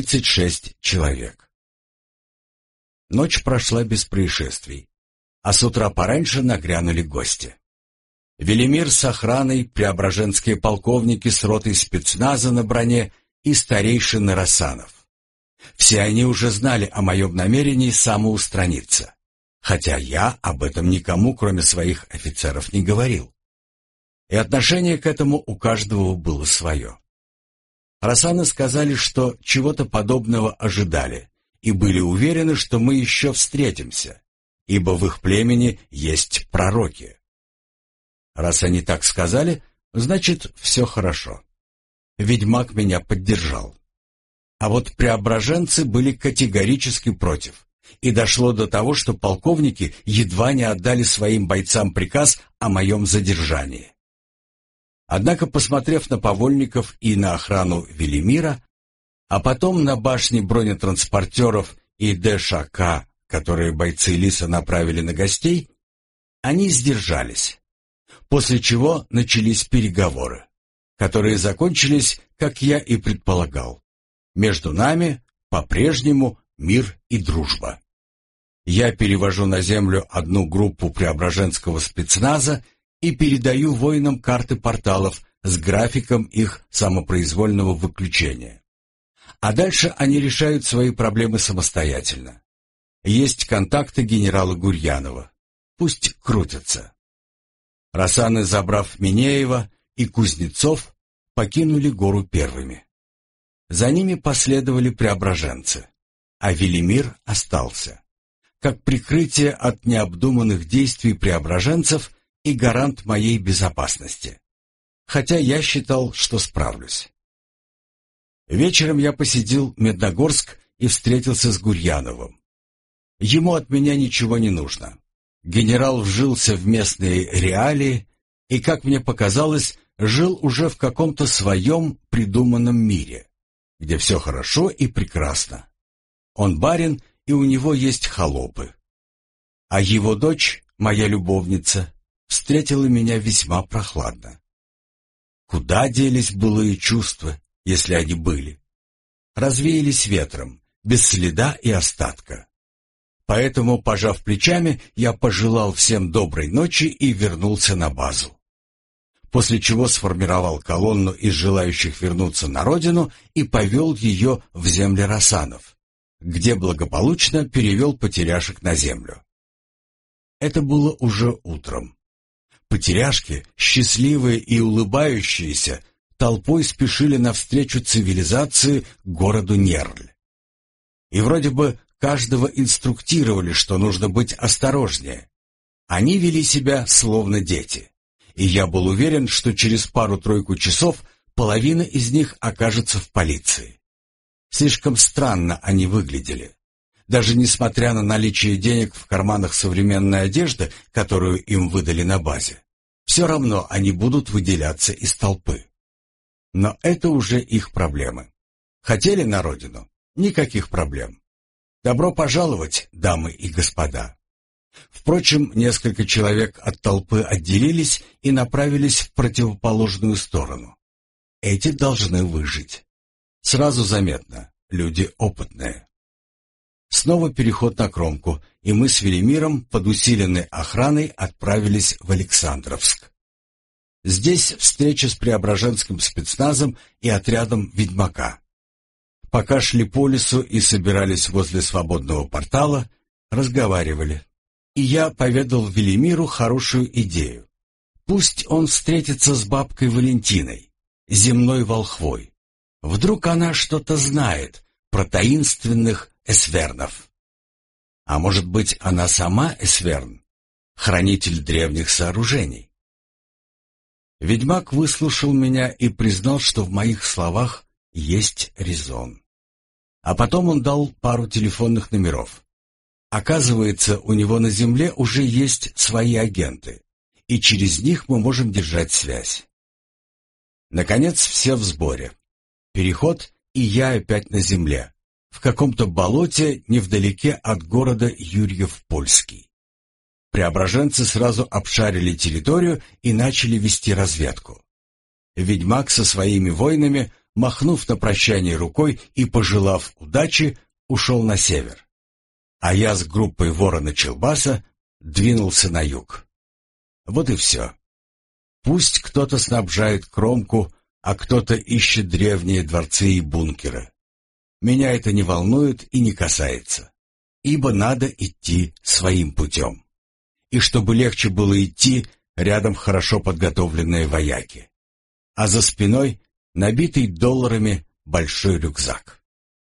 36 человек. Ночь прошла без происшествий, а с утра пораньше нагрянули гости. Велимир с охраной, преображенские полковники с ротой спецназа на броне и старейшины Рассанов. Все они уже знали о моем намерении самоустраниться, хотя я об этом никому, кроме своих офицеров, не говорил. И отношение к этому у каждого было свое. Рассаны сказали, что чего-то подобного ожидали, и были уверены, что мы еще встретимся, ибо в их племени есть пророки. Раз они так сказали, значит, все хорошо. Ведьмак меня поддержал. А вот преображенцы были категорически против, и дошло до того, что полковники едва не отдали своим бойцам приказ о моем задержании. Однако, посмотрев на повольников и на охрану Велимира, а потом на башни бронетранспортеров и ДШК, которые бойцы Лиса направили на гостей, они сдержались, после чего начались переговоры, которые закончились, как я и предполагал. Между нами по-прежнему мир и дружба. Я перевожу на землю одну группу преображенского спецназа и передаю воинам карты порталов с графиком их самопроизвольного выключения. А дальше они решают свои проблемы самостоятельно. Есть контакты генерала Гурьянова. Пусть крутятся. Рассаны, забрав Минеева и Кузнецов, покинули гору первыми. За ними последовали преображенцы, а Велимир остался, как прикрытие от необдуманных действий преображенцев и гарант моей безопасности, хотя я считал, что справлюсь. Вечером я посетил Медногорск и встретился с Гурьяновым. Ему от меня ничего не нужно. Генерал вжился в местные реалии и, как мне показалось, жил уже в каком-то своем придуманном мире, где все хорошо и прекрасно. Он барин, и у него есть холопы. А его дочь, моя любовница, встретила меня весьма прохладно. Куда делись былые чувства, если они были? развеялись ветром, без следа и остатка. Поэтому, пожав плечами, я пожелал всем доброй ночи и вернулся на базу. После чего сформировал колонну из желающих вернуться на родину и повел ее в земли Росанов, где благополучно перевел потеряшек на землю. Это было уже утром. Потеряшки, счастливые и улыбающиеся, толпой спешили навстречу цивилизации к городу Нерль. И вроде бы каждого инструктировали, что нужно быть осторожнее. Они вели себя словно дети. И я был уверен, что через пару-тройку часов половина из них окажется в полиции. Слишком странно они выглядели. Даже несмотря на наличие денег в карманах современной одежды, которую им выдали на базе, все равно они будут выделяться из толпы. Но это уже их проблемы. Хотели на родину? Никаких проблем. Добро пожаловать, дамы и господа. Впрочем, несколько человек от толпы отделились и направились в противоположную сторону. Эти должны выжить. Сразу заметно, люди опытные. Снова переход на кромку, и мы с Велимиром под усиленной охраной отправились в Александровск. Здесь встреча с преображенским спецназом и отрядом ведьмака. Пока шли по лесу и собирались возле свободного портала, разговаривали. И я поведал Велимиру хорошую идею. Пусть он встретится с бабкой Валентиной, земной волхвой. Вдруг она что-то знает про таинственных эсвернов. А может быть, она сама эсверн, хранитель древних сооружений? Ведьмак выслушал меня и признал, что в моих словах есть резон. А потом он дал пару телефонных номеров. Оказывается, у него на земле уже есть свои агенты, и через них мы можем держать связь. Наконец, все в сборе. Переход, и я опять на земле, в каком-то болоте невдалеке от города Юрьев-Польский. Преображенцы сразу обшарили территорию и начали вести разведку. Ведьмак со своими воинами, махнув на прощание рукой и пожелав удачи, ушел на север. А я с группой Ворона-Челбаса двинулся на юг. Вот и все. Пусть кто-то снабжает кромку, а кто-то ищет древние дворцы и бункеры. Меня это не волнует и не касается, ибо надо идти своим путем. И чтобы легче было идти, рядом хорошо подготовленные вояки. А за спиной набитый долларами большой рюкзак.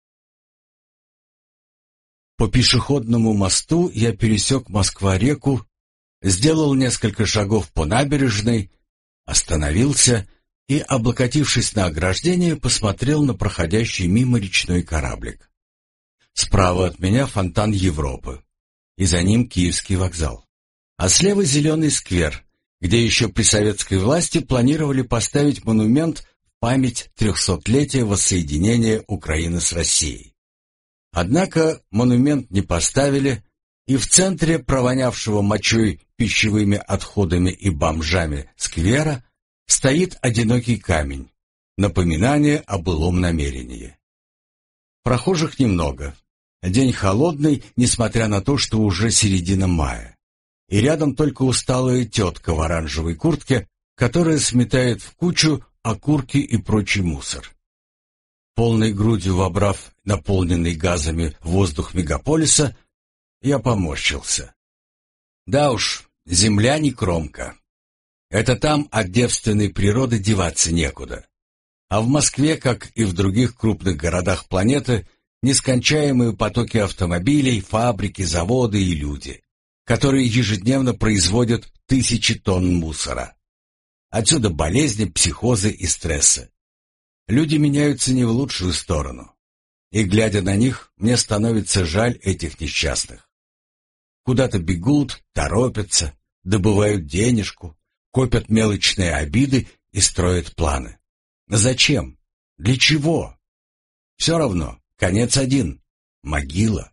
По пешеходному мосту я пересек Москва-реку, сделал несколько шагов по набережной, остановился и, облокотившись на ограждение, посмотрел на проходящий мимо речной кораблик. Справа от меня фонтан Европы, и за ним Киевский вокзал. А слева зеленый сквер, где еще при советской власти планировали поставить монумент в память 300-летия воссоединения Украины с Россией. Однако монумент не поставили, и в центре провонявшего мочой, пищевыми отходами и бомжами сквера стоит одинокий камень, напоминание о былом намерении. Прохожих немного. День холодный, несмотря на то, что уже середина мая. И рядом только усталая тетка в оранжевой куртке, которая сметает в кучу окурки и прочий мусор. Полной грудью вобрав наполненный газами воздух мегаполиса, я поморщился. Да уж, земля не кромка. Это там от девственной природы деваться некуда. А в Москве, как и в других крупных городах планеты, нескончаемые потоки автомобилей, фабрики, заводы и люди, которые ежедневно производят тысячи тонн мусора. Отсюда болезни, психозы и стрессы. Люди меняются не в лучшую сторону. И, глядя на них, мне становится жаль этих несчастных. Куда-то бегут, торопятся, добывают денежку, копят мелочные обиды и строят планы. Зачем? Для чего? Все равно, конец один — могила.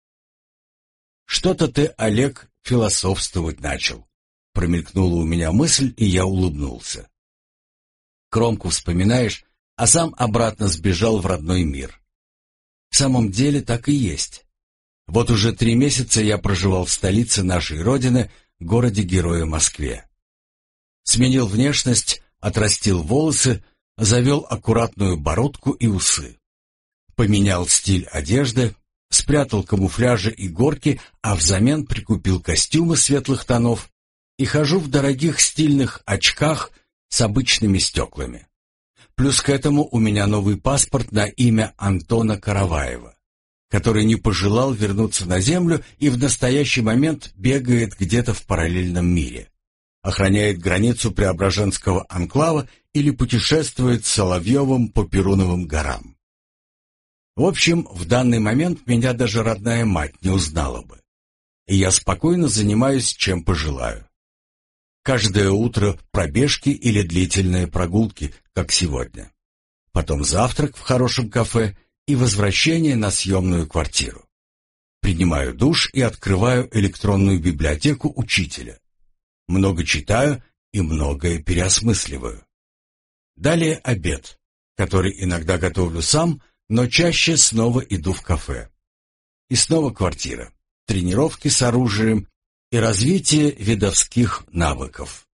«Что-то ты, Олег, философствовать начал», — промелькнула у меня мысль, и я улыбнулся. Кромку вспоминаешь, а сам обратно сбежал в родной мир. В самом деле так и есть. Вот уже 3 месяца я проживал в столице нашей родины, городе-герое Москве. Сменил внешность, отрастил волосы, завел аккуратную бородку и усы. Поменял стиль одежды, спрятал камуфляжи и горки, а взамен прикупил костюмы светлых тонов и хожу в дорогих стильных очках с обычными стеклами. Плюс к этому у меня новый паспорт на имя Антона Караваева, который не пожелал вернуться на землю и в настоящий момент бегает где-то в параллельном мире, охраняет границу Преображенского анклава или путешествует с Соловьевым по Перуновым горам. В общем, в данный момент меня даже родная мать не узнала бы, и я спокойно занимаюсь, чем пожелаю. Каждое утро пробежки или длительные прогулки, как сегодня. Потом завтрак в хорошем кафе и возвращение на съемную квартиру. Принимаю душ и открываю электронную библиотеку учителя. Много читаю и многое переосмысливаю. Далее обед, который иногда готовлю сам, но чаще снова иду в кафе. И снова квартира, тренировки с оружием и развитие видовских навыков.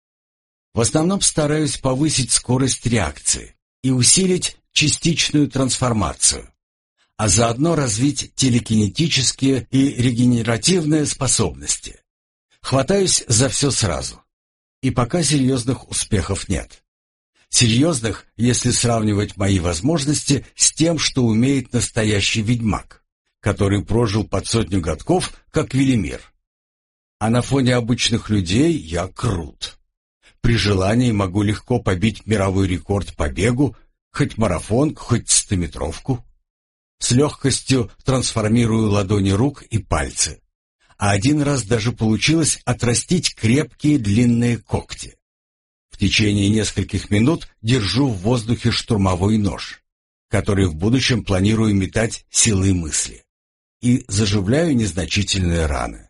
В основном стараюсь повысить скорость реакции и усилить частичную трансформацию, а заодно развить телекинетические и регенеративные способности. Хватаюсь за все сразу, и пока серьезных успехов нет. Серьезных, если сравнивать мои возможности с тем, что умеет настоящий ведьмак, который прожил под 100 годков, как Велимир. А на фоне обычных людей я крут. При желании могу легко побить мировой рекорд по бегу, хоть марафон, хоть 100-метровку. С легкостью трансформирую ладони рук и пальцы. А один раз даже получилось отрастить крепкие длинные когти. В течение нескольких минут держу в воздухе штурмовой нож, который в будущем планирую метать силой мысли, и заживляю незначительные раны.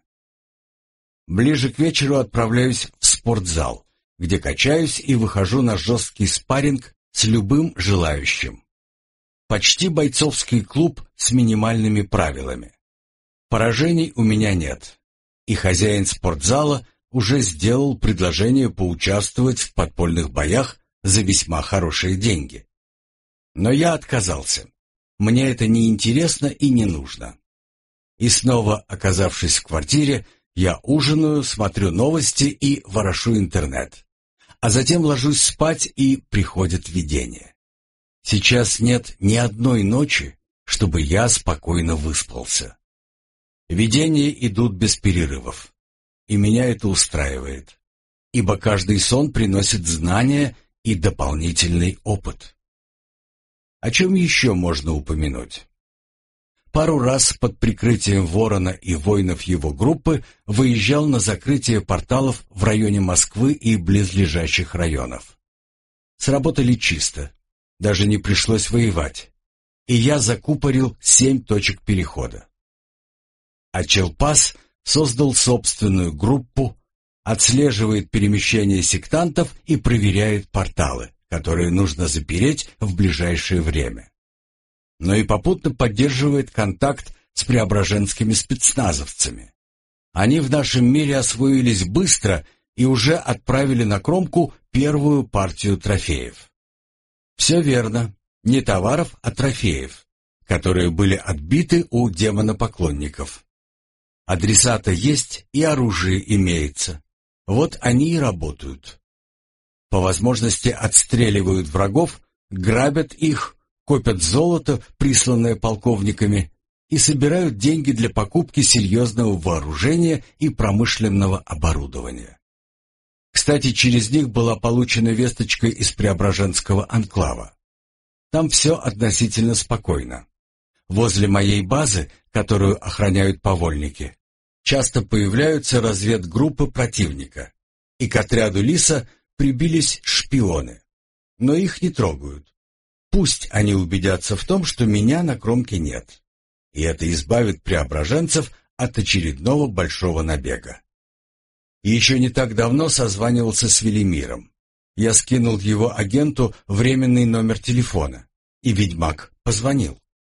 Ближе к вечеру отправляюсь в спортзал, где качаюсь и выхожу на жесткий спарринг с любым желающим. Почти бойцовский клуб с минимальными правилами. Поражений у меня нет, и хозяин спортзала уже сделал предложение поучаствовать в подпольных боях за весьма хорошие деньги. Но я отказался. Мне это не интересно и не нужно. И снова, оказавшись в квартире, я ужинаю, смотрю новости и ворошу интернет. А затем ложусь спать, и приходит видение. Сейчас нет ни одной ночи, чтобы я спокойно выспался. Видения идут без перерывов. И меня это устраивает. Ибо каждый сон приносит знания и дополнительный опыт. О чем еще можно упомянуть? Пару раз под прикрытием Ворона и воинов его группы выезжал на закрытие порталов в районе Москвы и близлежащих районов. Сработали чисто, даже не пришлось воевать, и я закупорил 7 точек перехода. А Челпас создал собственную группу, отслеживает перемещение сектантов и проверяет порталы, которые нужно запереть в ближайшее время. Но и попутно поддерживает контакт с преображенскими спецназовцами. Они в нашем мире освоились быстро и уже отправили на кромку первую партию трофеев. Все верно, не товаров, а трофеев, которые были отбиты у демонопоклонников. Адресата есть и оружие имеется. Вот они и работают. По возможности отстреливают врагов, грабят их, копят золото, присланное полковниками, и собирают деньги для покупки серьезного вооружения и промышленного оборудования. Кстати, через них была получена весточка из Преображенского анклава. Там все относительно спокойно. Возле моей базы, которую охраняют повольники, часто появляются разведгруппы противника, и к отряду Лиса прибились шпионы. Но их не трогают. Пусть они убедятся в том, что меня на кромке нет. И это избавит преображенцев от очередного большого набега. И еще не так давно созванивался с Велимиром. Я скинул его агенту временный номер телефона, и ведьмак позвонил.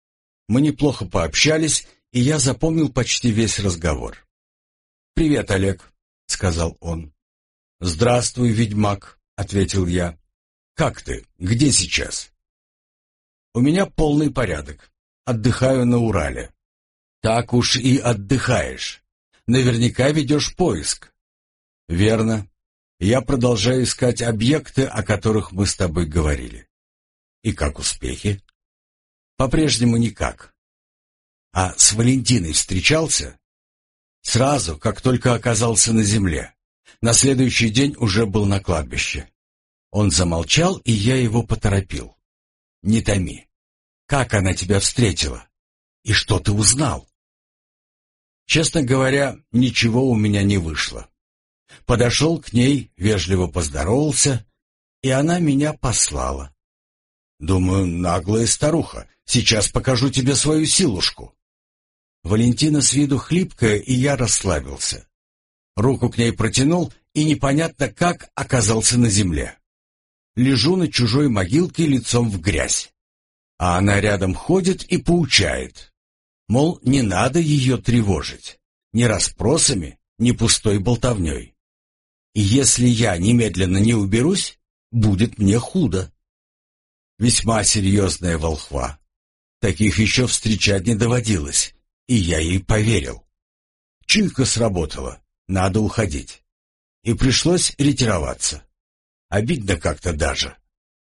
Мы неплохо пообщались, и я запомнил почти весь разговор. «Привет, Олег», — сказал он. «Здравствуй, ведьмак», — ответил я. «Как ты? Где сейчас?» «У меня полный порядок. Отдыхаю на Урале». «Так уж и отдыхаешь. Наверняка ведешь поиск». «Верно. Я продолжаю искать объекты, о которых мы с тобой говорили». «И как успехи?» «По-прежнему никак». «А с Валентиной встречался?» «Сразу, как только оказался на земле. На следующий день уже был на кладбище». Он замолчал, и я его поторопил. «Не томи. Как она тебя встретила? И что ты узнал?» Честно говоря, ничего у меня не вышло. Подошел к ней, вежливо поздоровался, и она меня послала. Думаю, наглая старуха, сейчас покажу тебе свою силушку. Валентина с виду хлипкая, и я расслабился. Руку к ней протянул, и непонятно как оказался на земле. Лежу на чужой могилке лицом в грязь. А она рядом ходит и поучает. Мол, не надо ее тревожить. Ни расспросами, ни пустой болтовней. И если я немедленно не уберусь, будет мне худо. Весьма серьезная волхва. Таких еще встречать не доводилось, и я ей поверил. Чуйка сработала, надо уходить. И пришлось ретироваться. Обидно как-то даже.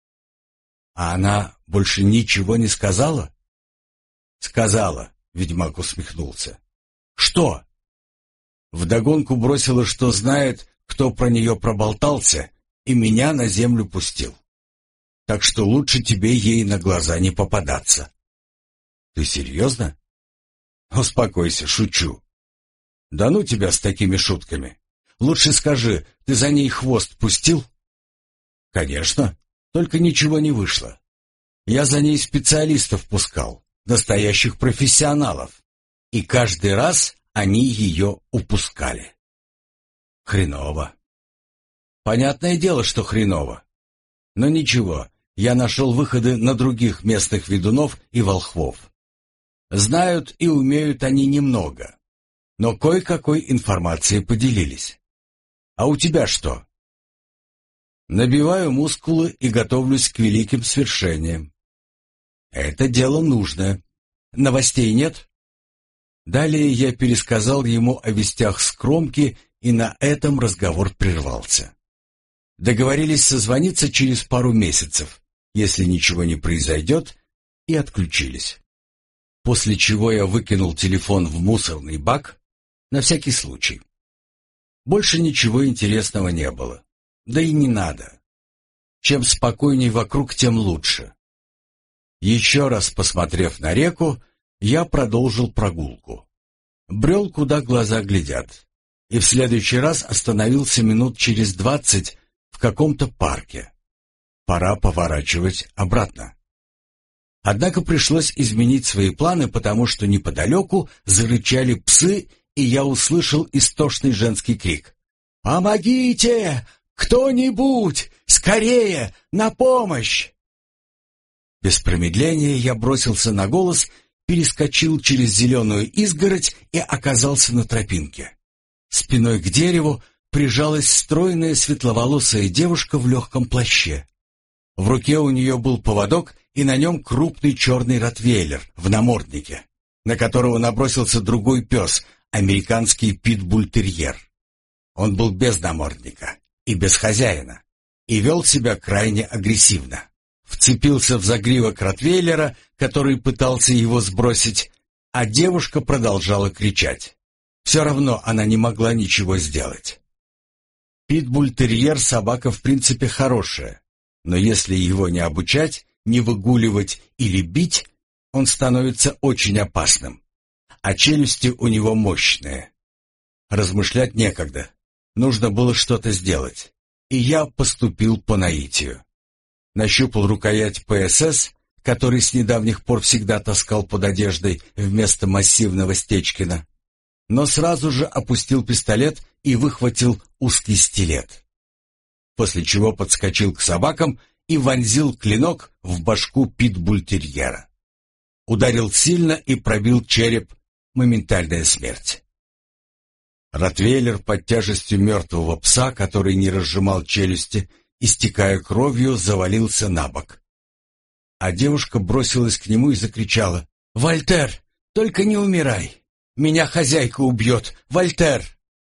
А она больше ничего не сказала? Сказала, ведьмак усмехнулся. Что? Вдогонку бросила, что знает, кто про нее проболтался, и меня на землю пустил. Так что лучше тебе ей на глаза не попадаться. Ты серьезно? Успокойся, шучу. Да ну тебя с такими шутками. Лучше скажи, ты за ней хвост пустил? Конечно, только ничего не вышло. Я за ней специалистов пускал, настоящих профессионалов, и каждый раз они ее упускали. Хреново. Понятное дело, что хреново. Но ничего, я нашел выходы на других местных ведунов и волхвов. Знают и умеют они немного, но кое-какой информацией поделились. А у тебя что? Набиваю мускулы и готовлюсь к великим свершениям. Это дело нужное. Новостей нет? Далее я пересказал ему о вестях с Кромки, и на этом разговор прервался. Договорились созвониться через пару месяцев, если ничего не произойдет, и отключились. После чего я выкинул телефон в мусорный бак на всякий случай. Больше ничего интересного не было. Да и не надо. Чем спокойней вокруг, тем лучше. Еще раз посмотрев на реку, я продолжил прогулку. Брел, куда глаза глядят, и в следующий раз остановился минут через 20 в каком-то парке. Пора поворачивать обратно. Однако пришлось изменить свои планы, потому что неподалеку зарычали псы, и я услышал истошный женский крик. «Помогите! Кто-нибудь! Скорее! На помощь!» Без промедления я бросился на голос, перескочил через зеленую изгородь и оказался на тропинке. Спиной к дереву прижалась стройная светловолосая девушка в легком плаще. В руке у нее был поводок, и на нем крупный черный ротвейлер в наморднике, на которого набросился другой пес, американский питбуль-терьер. Он был без намордника и без хозяина, и вел себя крайне агрессивно. Вцепился в загривок ротвейлера, который пытался его сбросить, а девушка продолжала кричать. Все равно она не могла ничего сделать. Питбуль-терьер собака в принципе хорошая, но если его не обучать, не выгуливать или бить, он становится очень опасным, а челюсти у него мощные. Размышлять некогда, нужно было что-то сделать, и я поступил по наитию. Нащупал рукоять ПСС, который с недавних пор всегда таскал под одеждой вместо массивного Стечкина, но сразу же опустил пистолет и выхватил узкий стилет. После чего подскочил к собакам и вонзил клинок в башку питбуль-терьера. Ударил сильно и пробил череп. Моментальная смерть. Ротвейлер под тяжестью мертвого пса, который не разжимал челюсти, истекая кровью, завалился на бок. А девушка бросилась к нему и закричала: «Вольтер, только не умирай! Меня хозяйка убьет! Вольтер!»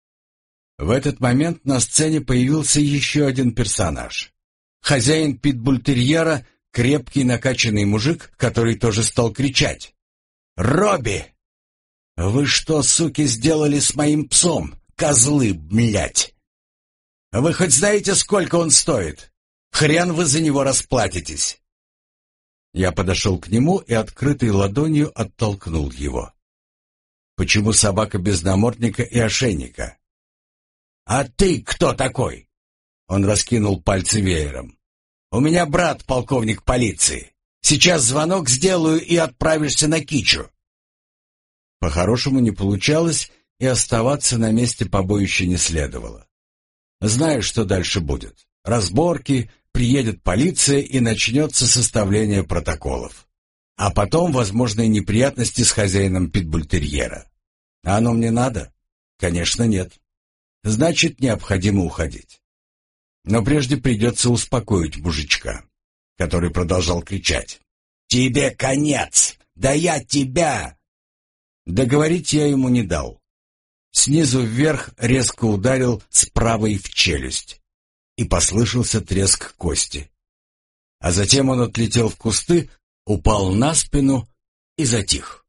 В этот момент на сцене появился еще один персонаж. Хозяин питбультерьера, крепкий накачанный мужик, который тоже стал кричать: «Робби! Вы что, суки, сделали с моим псом, козлы, блядь? Вы хоть знаете, сколько он стоит? Хрен вы за него расплатитесь!» Я подошел к нему и открытой ладонью оттолкнул его. «Почему собака без намордника и ошейника?» «А ты кто такой?» Он раскинул пальцы веером. «У меня брат полковник полиции. Сейчас звонок сделаю и отправишься на Кичу». По-хорошему не получалось, и оставаться на месте побоища не следовало. Знаю, что дальше будет. Разборки, приедет полиция и начнется составление протоколов. А потом возможные неприятности с хозяином питбультерьера. А оно мне надо? Конечно, нет. Значит, необходимо уходить. Но прежде придется успокоить мужичка, который продолжал кричать: «Тебе конец! Да я тебя!» Договорить я ему не дал. Снизу вверх резко ударил с правой в челюсть, и послышался треск кости. А затем он отлетел в кусты, упал на спину и затих.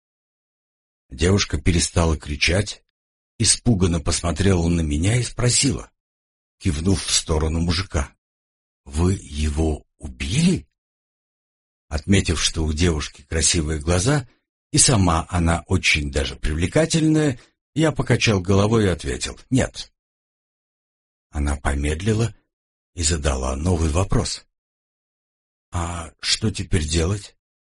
Девушка перестала кричать, испуганно посмотрела на меня и спросила, кивнув в сторону мужика: «Вы его убили?» Отметив, что у девушки красивые глаза, и сама она очень даже привлекательная, я покачал головой и ответил: «Нет». Она помедлила и задала новый вопрос: «А что теперь делать?»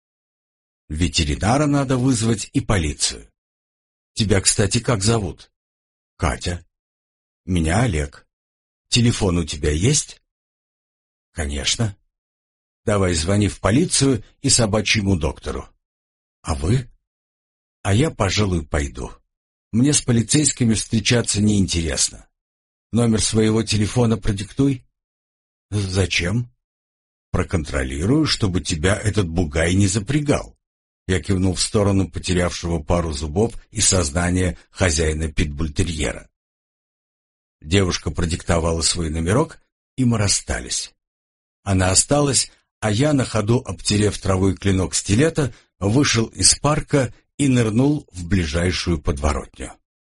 «Ветеринара надо вызвать и полицию. Тебя, кстати, как зовут?» «Катя». «Меня Олег. Телефон у тебя есть?» «Конечно». «Давай звони в полицию и собачьему доктору». «А вы?» «А я, пожалуй, пойду. Мне с полицейскими встречаться неинтересно. Номер своего телефона продиктуй». «Зачем?» «Проконтролирую, чтобы тебя этот бугай не запрягал». Я кивнул в сторону потерявшего пару зубов и сознания хозяина питбультерьера. Девушка продиктовала свой номерок, и мы расстались. Она осталась, а я, на ходу обтерев травой клинок стилета, вышел из парка и нырнул в ближайшую подворотню.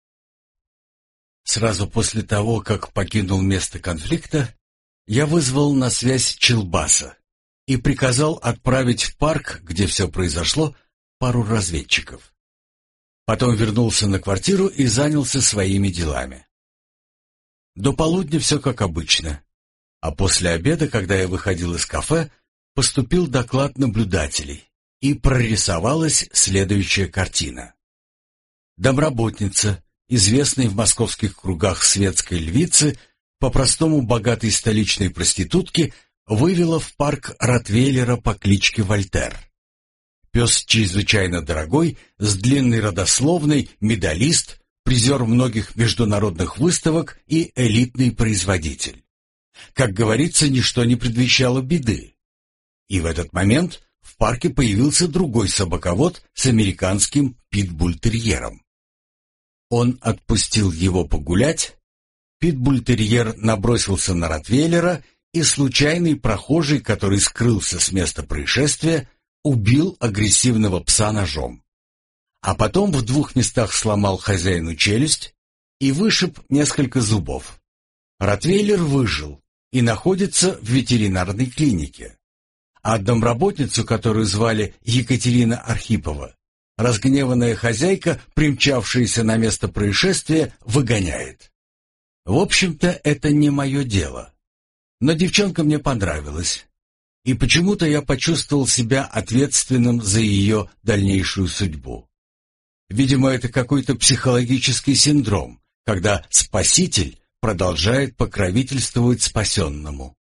Сразу после того, как покинул место конфликта, я вызвал на связь Чилбаса и приказал отправить в парк, где все произошло, пару разведчиков. Потом вернулся на квартиру и занялся своими делами. До полудня все как обычно, а после обеда, когда я выходил из кафе, поступил доклад наблюдателей, и прорисовалась следующая картина. Домработница, известной в московских кругах светской львицы, по-простому богатой столичной проститутки, вывела в парк ротвейлера по кличке Вольтер. Пес чрезвычайно дорогой, с длинной родословной, медалист, призер многих международных выставок и элитный производитель. Как говорится, ничто не предвещало беды. И в этот момент в парке появился другой собаковод с американским питбультерьером. Он отпустил его погулять, питбультерьер набросился на ротвейлера, и случайный прохожий, который скрылся с места происшествия, убил агрессивного пса ножом. А потом в 2 местах сломал хозяину челюсть и вышиб несколько зубов. Ротвейлер выжил и находится в ветеринарной клинике. А домработницу, которую звали Екатерина Архипова, разгневанная хозяйка, примчавшаяся на место происшествия, выгоняет. В общем-то, это не мое дело. Но девчонка мне понравилась, и почему-то я почувствовал себя ответственным за ее дальнейшую судьбу. Видимо, это какой-то психологический синдром, когда спаситель продолжает покровительствовать спасенному.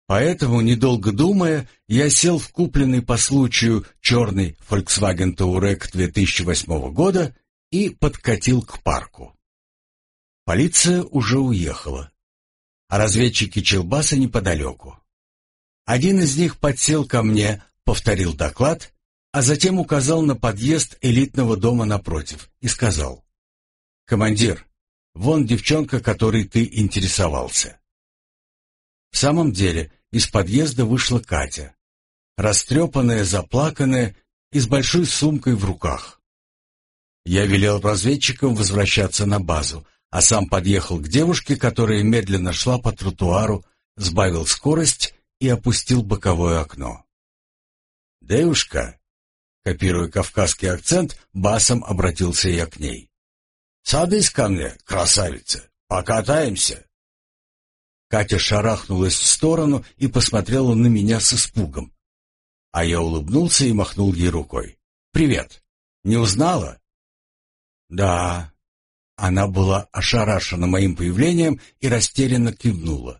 Поэтому, недолго думая, я сел в купленный по случаю черный Volkswagen Touareg 2008 года и подкатил к парку. Полиция уже уехала, а разведчики Чилбаса неподалеку. Один из них подсел ко мне, повторил доклад, а затем указал на подъезд элитного дома напротив и сказал: «Командир, вон девчонка, которой ты интересовался». В самом деле, из подъезда вышла Катя, растрепанная, заплаканная и с большой сумкой в руках. Я велел разведчикам возвращаться на базу, а сам подъехал к девушке, которая медленно шла по тротуару, сбавил скорость и опустил боковое окно. «Девушка», копируя кавказский акцент, басом обратился я к ней. «Садись ко мне, красавица, покатаемся». Катя шарахнулась в сторону и посмотрела на меня с испугом. А я улыбнулся и махнул ей рукой. «Привет. Не узнала?» «Да». Она была ошарашена моим появлением и растерянно кивнула.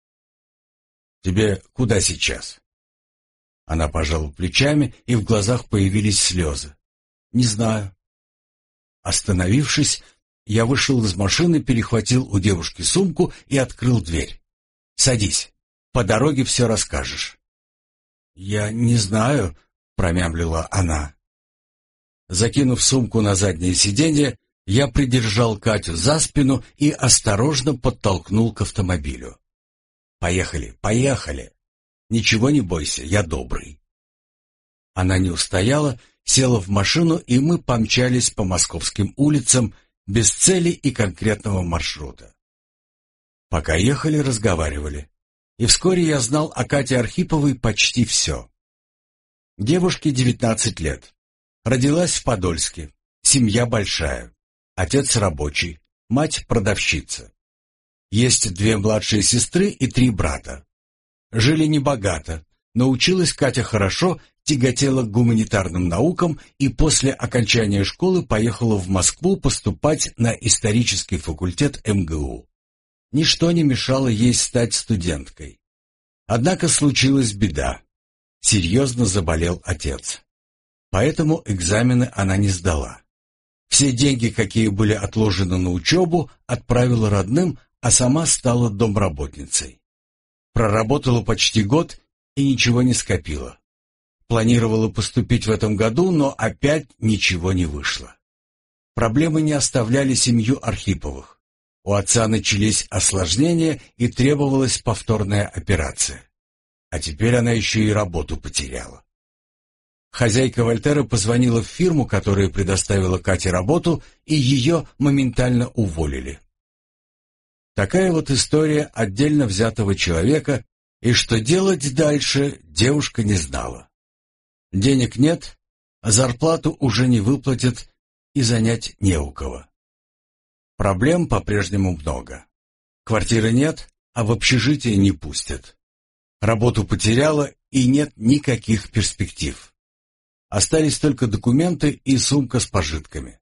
«Тебе куда сейчас?» Она пожала плечами, и в глазах появились слезы. «Не знаю». Остановившись, я вышел из машины, перехватил у девушки сумку и открыл дверь. «Садись, по дороге все расскажешь». «Я не знаю», — промямлила она. Закинув сумку на заднее сиденье, я придержал Катю за спину и осторожно подтолкнул к автомобилю. «Поехали, поехали. Ничего не бойся, я добрый». Она не устояла, села в машину, и мы помчались по московским улицам без цели и конкретного маршрута. Пока ехали, разговаривали. И вскоре я знал о Кате Архиповой почти все. Девушке 19 лет. Родилась в Подольске. Семья большая. Отец рабочий, мать продавщица. Есть 2 младшие сестры и 3 брата. Жили небогато, но училась Катя хорошо, тяготела к гуманитарным наукам и после окончания школы поехала в Москву поступать на исторический факультет МГУ. Ничто не мешало ей стать студенткой. Однако случилась беда. Серьезно заболел отец. Поэтому экзамены она не сдала. Все деньги, какие были отложены на учебу, отправила родным, а сама стала домработницей. Проработала почти год и ничего не скопила. Планировала поступить в этом году, но опять ничего не вышло. Проблемы не оставляли семью Архиповых. У отца начались осложнения и требовалась повторная операция. А теперь она еще и работу потеряла. Хозяйка Вольтера позвонила в фирму, которая предоставила Кате работу, и ее моментально уволили. Такая вот история отдельно взятого человека, и что делать дальше, девушка не знала. Денег нет, а зарплату уже не выплатят, и занять не у кого. Проблем по-прежнему много. Квартиры нет, а в общежитие не пустят. Работу потеряла, и нет никаких перспектив. Остались только документы и сумка с пожитками.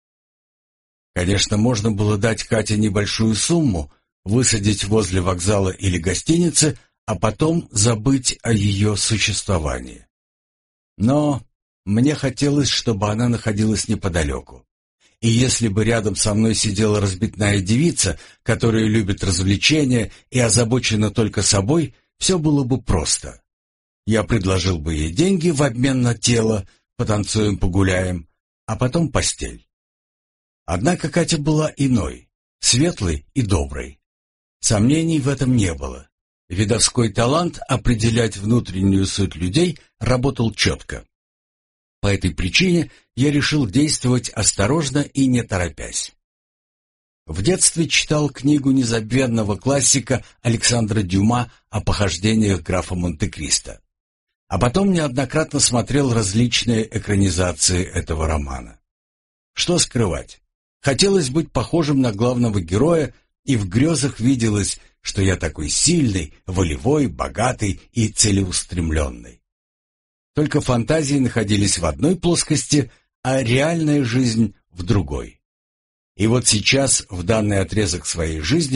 Конечно, можно было дать Кате небольшую сумму, высадить возле вокзала или гостиницы, а потом забыть о ее существовании. Но мне хотелось, чтобы она находилась неподалеку. И если бы рядом со мной сидела разбитная девица, которая любит развлечения и озабочена только собой, все было бы просто. Я предложил бы ей деньги в обмен на тело, потанцуем, погуляем, а потом постель. Однако Катя была иной, светлой и доброй. Сомнений в этом не было. Видовской талант определять внутреннюю суть людей работал четко. По этой причине я решил действовать осторожно и не торопясь. В детстве читал книгу незабвенного классика Александра Дюма о похождениях графа Монте-Кристо. А потом неоднократно смотрел различные экранизации этого романа. Что скрывать? Хотелось быть похожим на главного героя, и в грезах виделось, что я такой сильный, волевой, богатый и целеустремленный. Только фантазии находились в одной плоскости, а реальная жизнь в другой. И вот сейчас, в данный отрезок своей жизни,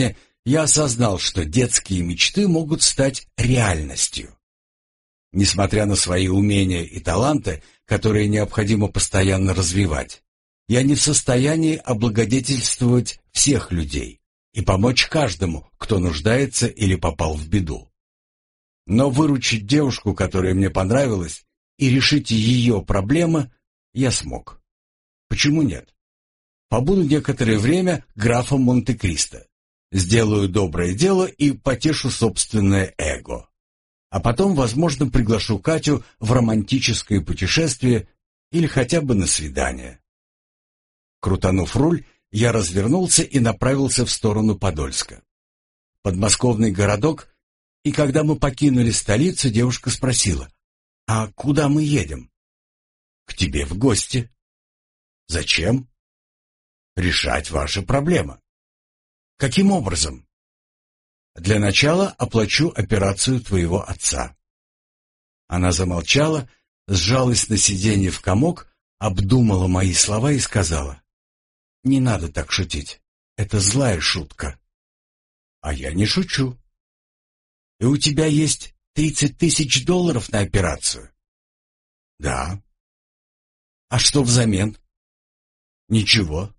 я осознал, что детские мечты могут стать реальностью. Несмотря на свои умения и таланты, которые необходимо постоянно развивать, я не в состоянии облагодетельствовать всех людей и помочь каждому, кто нуждается или попал в беду. Но выручить девушку, которая мне понравилась, и решить ее проблемы я смог. Почему нет? Побуду некоторое время графом Монте-Кристо, сделаю доброе дело и потешу собственное эго. А потом, возможно, приглашу Катю в романтическое путешествие или хотя бы на свидание. Крутанув руль, я развернулся и направился в сторону Подольска. Подмосковный городок, и когда мы покинули столицу, девушка спросила: «А куда мы едем?» «К тебе в гости». «Зачем?» «Решать ваши проблемы». «Каким образом?» «Для начала оплачу операцию твоего отца». Она замолчала, сжалась на сиденье в комок, обдумала мои слова и сказала: «Не надо так шутить. Это злая шутка». «А я не шучу». «И у тебя есть 30 тысяч долларов на операцию?» «Да». «А что взамен?» «Ничего».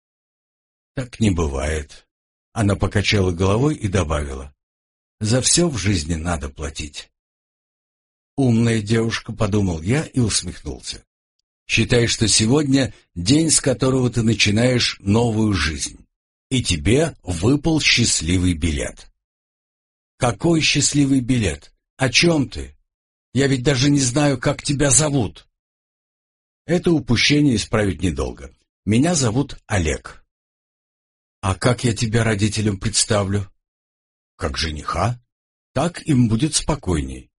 «Так не бывает». Она покачала головой и добавила: «За все в жизни надо платить». «Умная девушка», — подумал я и усмехнулся. «Считай, что сегодня день, с которого ты начинаешь новую жизнь, и тебе выпал счастливый билет». «Какой счастливый билет? О чем ты? Я ведь даже не знаю, как тебя зовут». «Это упущение исправить недолго. Меня зовут Олег». «А как я тебя родителям представлю?» «Как жениха. Так им будет спокойней».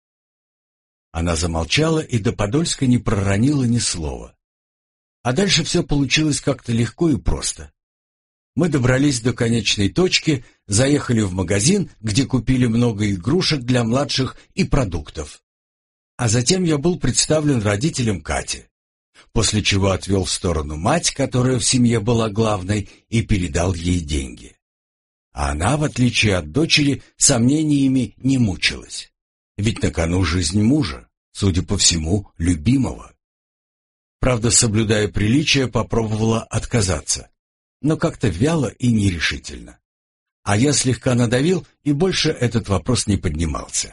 Она замолчала и до Подольска не проронила ни слова. А дальше все получилось как-то легко и просто. Мы добрались до конечной точки, заехали в магазин, где купили много игрушек для младших и продуктов. А затем я был представлен родителям Кати, после чего отвел в сторону мать, которая в семье была главной, и передал ей деньги. А она, в отличие от дочери, сомнениями не мучилась. Ведь на кону жизнь мужа, судя по всему, любимого. Правда, соблюдая приличие, попробовала отказаться, но как-то вяло и нерешительно. А я слегка надавил, и больше этот вопрос не поднимался.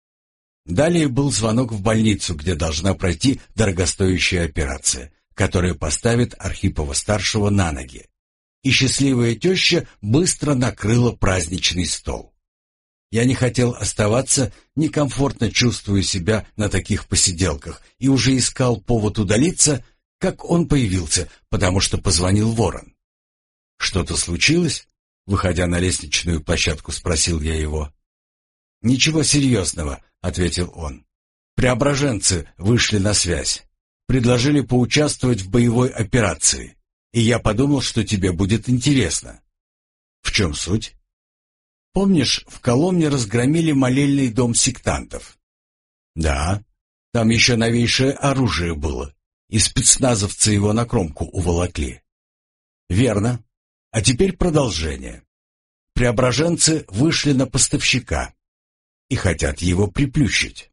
Далее был звонок в больницу, где должна пройти дорогостоящая операция, которая поставит Архипова-старшего на ноги. И счастливая теща быстро накрыла праздничный стол. Я не хотел оставаться, некомфортно чувствуя себя на таких посиделках, и уже искал повод удалиться, как он появился, потому что позвонил Ворон. «Что-то случилось?» — выходя на лестничную площадку, спросил я его. «Ничего серьезного», — ответил он. «Преображенцы вышли на связь, предложили поучаствовать в боевой операции, и я подумал, что тебе будет интересно». «В чем суть?» «Помнишь, в Коломне разгромили молельный дом сектантов?» «Да, там еще новейшее оружие было, и спецназовцы его на кромку уволокли». «Верно. А теперь продолжение. Преображенцы вышли на поставщика и хотят его приплющить».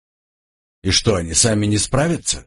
«И что, они сами не справятся?»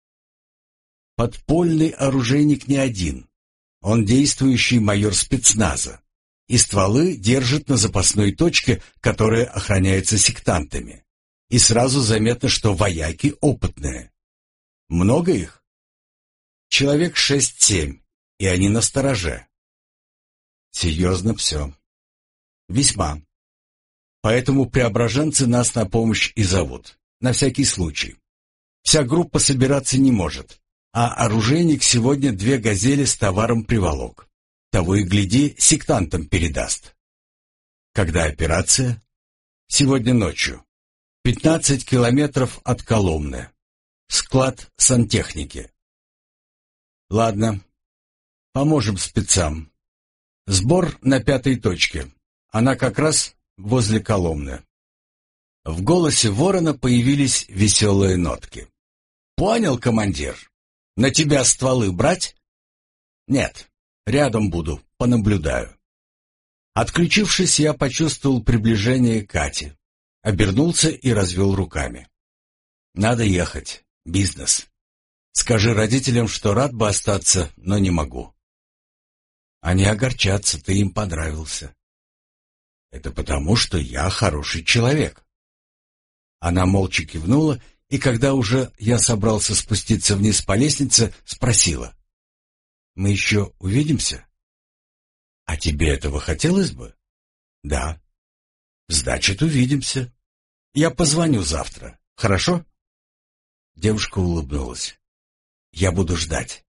«Подпольный оружейник не один. Он действующий майор спецназа. И стволы держат на запасной точке, которая охраняется сектантами. И сразу заметно, что вояки опытные. Много их? Человек 6-7, и они настороже. Серьезно все. Весьма. Поэтому преображенцы нас на помощь и зовут, на всякий случай. Вся группа собираться не может, а оружейник сегодня 2 газели с товаром приволок. Того и гляди, сектантам передаст. Когда операция? Сегодня ночью. 15 километров от Коломны. Склад сантехники. Ладно, поможем спецам. Сбор на 5-й точке. Она как раз возле Коломны. В голосе Ворона появились веселые нотки. Понял, командир? На тебя стволы брать? Нет. Рядом буду, понаблюдаю. Отключившись, я почувствовал приближение Кати. Обернулся и развел руками. «Надо ехать. Бизнес. Скажи родителям, что рад бы остаться, но не могу». «Они огорчатся, ты им понравился». «Это потому, что я хороший человек». Она молча кивнула, и когда уже я собрался спуститься вниз по лестнице, спросила. «Мы еще увидимся?» «А тебе этого хотелось бы?» «Да». «Значит, увидимся. Я позвоню завтра. Хорошо?» Девушка улыбнулась. «Я буду ждать».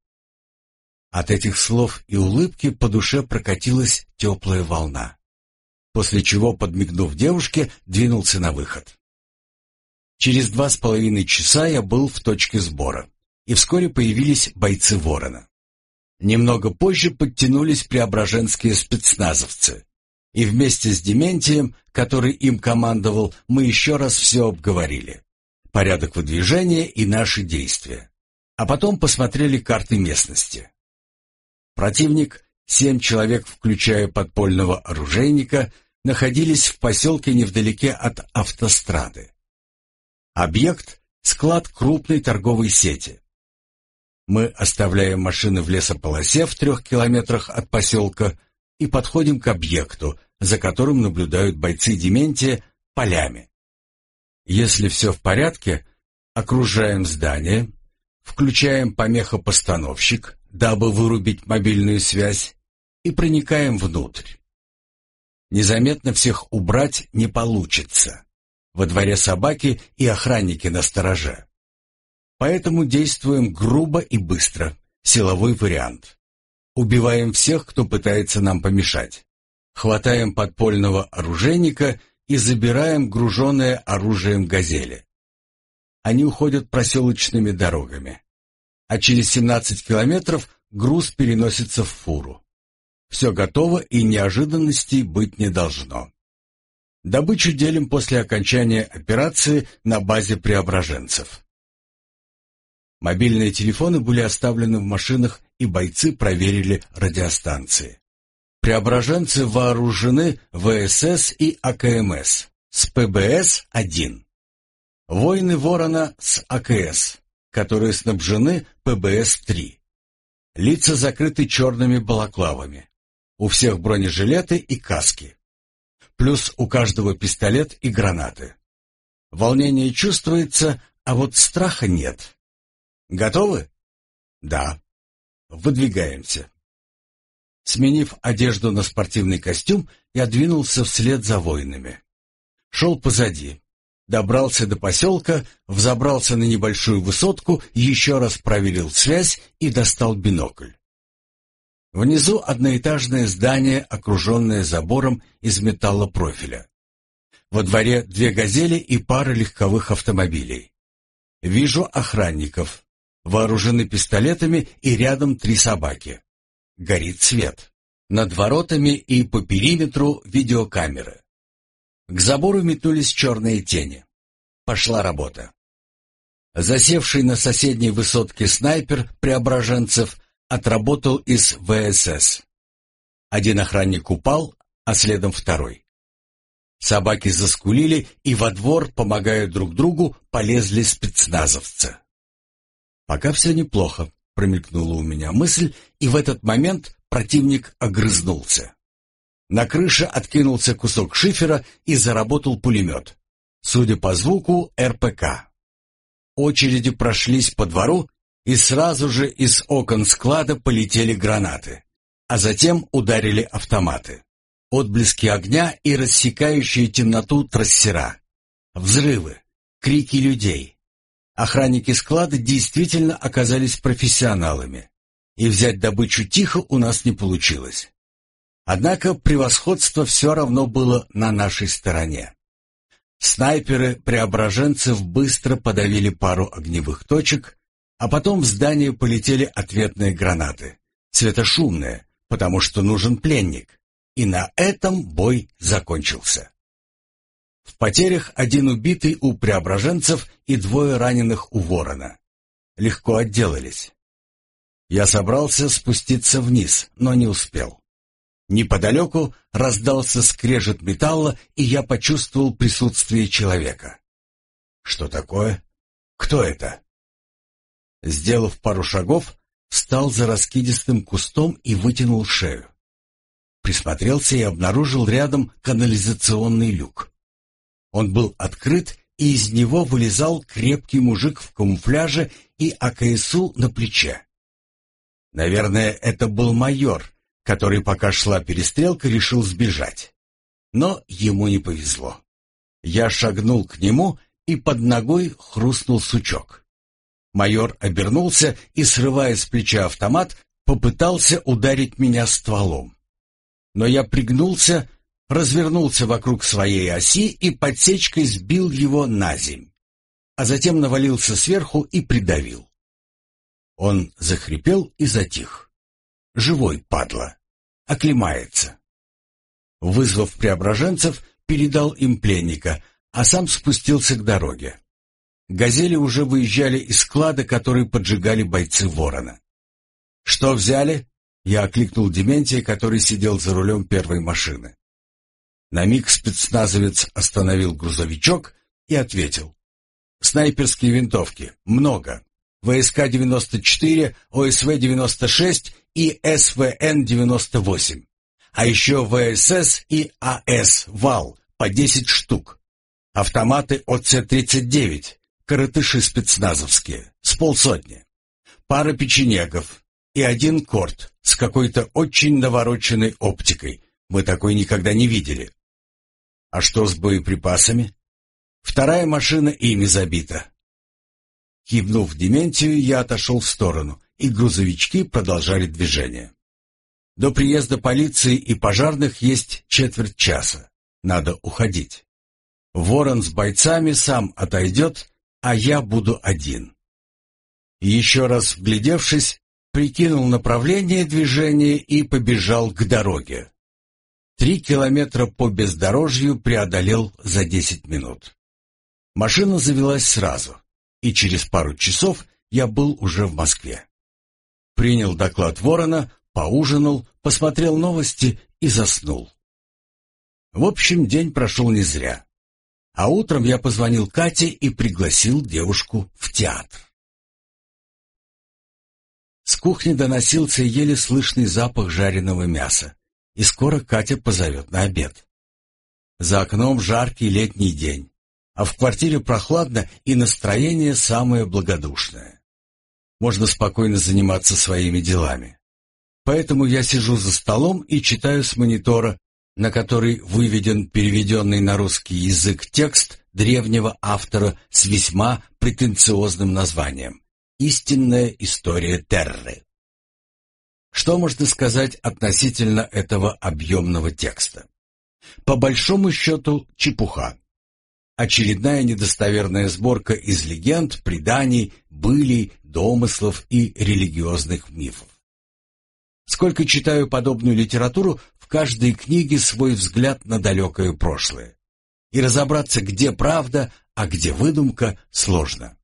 От этих слов и улыбки по душе прокатилась теплая волна, после чего, подмигнув девушке, двинулся на выход. Через 2,5 часа я был в точке сбора, и вскоре появились бойцы «Ворона». Немного позже подтянулись преображенские спецназовцы, и вместе с Дементием, который им командовал, мы еще раз все обговорили. Порядок выдвижения и наши действия. А потом посмотрели карты местности. Противник, 7 человек, включая подпольного оружейника, находились в поселке невдалеке от автострады. Объект — склад крупной торговой сети. Мы оставляем машины в лесополосе в 3 километрах от поселка и подходим к объекту, за которым наблюдают бойцы Дементия полями. Если все в порядке, окружаем здание, включаем помехопостановщик, дабы вырубить мобильную связь, и проникаем внутрь. Незаметно всех убрать не получится. Во дворе собаки и охранники на стороже. Поэтому действуем грубо и быстро, силовой вариант. Убиваем всех, кто пытается нам помешать. Хватаем подпольного оружейника и забираем груженное оружием «Газели». Они уходят проселочными дорогами. А через 17 километров груз переносится в фуру. Все готово и неожиданностей быть не должно. Добычу делим после окончания операции на базе преображенцев. Мобильные телефоны были оставлены в машинах, и бойцы проверили радиостанции. Преображенцы вооружены ВСС и АКМС с ПБС-1. Воины «Ворона» с АКС, которые снабжены ПБС-3. Лица закрыты черными балаклавами. У всех бронежилеты и каски. Плюс у каждого пистолет и гранаты. Волнение чувствуется, а вот страха нет. Готовы? Да. Выдвигаемся. Сменив одежду на спортивный костюм, я двинулся вслед за воинами. Шел позади. Добрался до поселка, взобрался на небольшую высотку, еще раз проверил связь и достал бинокль. Внизу одноэтажное здание, окруженное забором из металлопрофиля. Во дворе 2 «Газели» и пара легковых автомобилей. Вижу охранников. Вооружены пистолетами и рядом 3 собаки. Горит свет. Над воротами и по периметру видеокамеры. К забору метнулись черные тени. Пошла работа. Засевший на соседней высотке снайпер преображенцев отработал из ВСС. Один охранник упал, а следом 2. Собаки заскулили, и во двор, помогая друг другу, полезли спецназовцы. «Пока все неплохо», — промелькнула у меня мысль, и в этот момент противник огрызнулся. На крыше откинулся кусок шифера и заработал пулемет. Судя по звуку, РПК. Очереди прошлись по двору, и сразу же из окон склада полетели гранаты, а затем ударили автоматы. Отблески огня и рассекающие темноту трассера. Взрывы, крики людей. Охранники склада действительно оказались профессионалами, и взять добычу тихо у нас не получилось. Однако превосходство все равно было на нашей стороне. Снайперы преображенцев быстро подавили пару огневых точек, а потом в здание полетели ответные гранаты, светошумные, потому что нужен пленник, и на этом бой закончился. В потерях 1 убитый у преображенцев и 2 раненых у Ворона. Легко отделались. Я собрался спуститься вниз, но не успел. Неподалеку раздался скрежет металла, и я почувствовал присутствие человека. Что такое? Кто это? Сделав пару шагов, встал за раскидистым кустом и вытянул шею. Присмотрелся и обнаружил рядом канализационный люк. Он был открыт, и из него вылезал крепкий мужик в камуфляже и АКСУ на плече. Наверное, это был майор, который, пока шла перестрелка, решил сбежать. Но ему не повезло. Я шагнул к нему, и под ногой хрустнул сучок. Майор обернулся и, срывая с плеча автомат, попытался ударить меня стволом. Но я пригнулся, развернулся вокруг своей оси и подсечкой сбил его наземь, а затем навалился сверху и придавил. Он захрипел и затих. Живой, падла. Оклемается. Вызвав преображенцев, передал им пленника, а сам спустился к дороге. «Газели» уже выезжали из склада, который поджигали бойцы «Ворона». «Что взяли?» — я окликнул Дементия, который сидел за рулем первой машины. На миг спецназовец остановил грузовичок и ответил. «Снайперские винтовки. Много. ВСК-94, ОСВ-96 и СВН-98. А еще ВСС и АС «Вал» по 10 штук. Автоматы ОЦ-39, коротыши спецназовские, с полсотни. Пара печенегов и один корт с какой-то очень навороченной оптикой. Мы такой никогда не видели. А что с боеприпасами? Вторая машина ими забита». Кивнув Дементию, я отошел в сторону, и грузовички продолжали движение. До приезда полиции и пожарных есть четверть часа. Надо уходить. «Ворон» с бойцами сам отойдет, а я буду один. Еще раз вглядевшись, прикинул направление движения и побежал к дороге. 3 километра по бездорожью преодолел за 10 минут. Машина завелась сразу, и через пару часов я был уже в Москве. Принял доклад «Ворона», поужинал, посмотрел новости и заснул. В общем, день прошел не зря. А утром я позвонил Кате и пригласил девушку в театр. С кухни доносился еле слышный запах жареного мяса, и скоро Катя позовет на обед. За окном жаркий летний день, а в квартире прохладно и настроение самое благодушное. Можно спокойно заниматься своими делами. Поэтому я сижу за столом и читаю с монитора, на который выведен переведенный на русский язык текст древнего автора с весьма претенциозным названием «Истинная история Терры». Что можно сказать относительно этого объемного текста? По большому счету, чепуха. Очередная недостоверная сборка из легенд, преданий, былий, домыслов и религиозных мифов. Сколько читаю подобную литературу, в каждой книге свой взгляд на далекое прошлое. И разобраться, где правда, а где выдумка, сложно.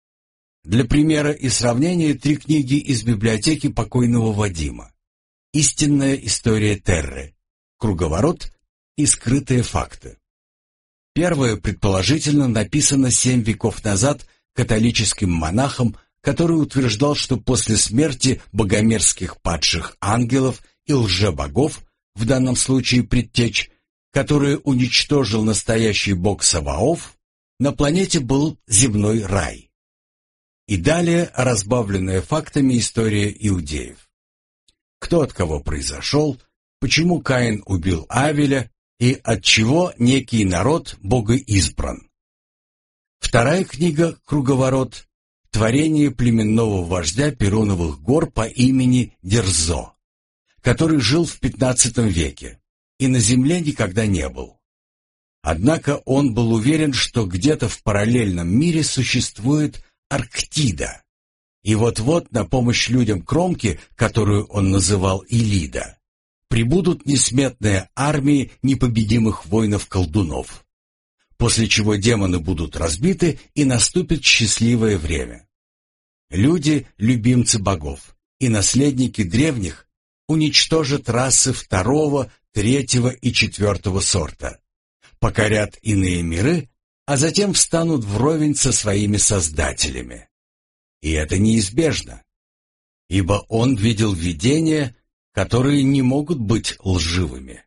Для примера и сравнения 3 книги из библиотеки покойного Вадима. «Истинная история Терры», «Круговорот» и «Скрытые факты». Первая, предположительно, написана 7 веков назад католическим монахом, который утверждал, что после смерти богомерзких падших ангелов и лжебогов, в данном случае предтеч, которые уничтожил настоящий бог Саваоф, на планете был земной рай. И далее разбавленная фактами история иудеев. Кто от кого произошел, почему Каин убил Авеля и от чего некий народ богоизбран. Вторая книга «Круговорот» — творение племенного вождя Перуновых гор по имени Дерзо, который жил в XV веке и на земле никогда не был. Однако он был уверен, что где-то в параллельном мире существует Арктида, и вот-вот на помощь людям Кромки, которую он называл Илида, прибудут несметные армии непобедимых воинов-колдунов, после чего демоны будут разбиты и наступит счастливое время. Люди — любимцы богов и наследники древних, уничтожат расы второго, третьего и четвертого сорта, покорят иные миры, а затем встанут вровень со своими создателями. И это неизбежно, ибо он видел видения, которые не могут быть лживыми.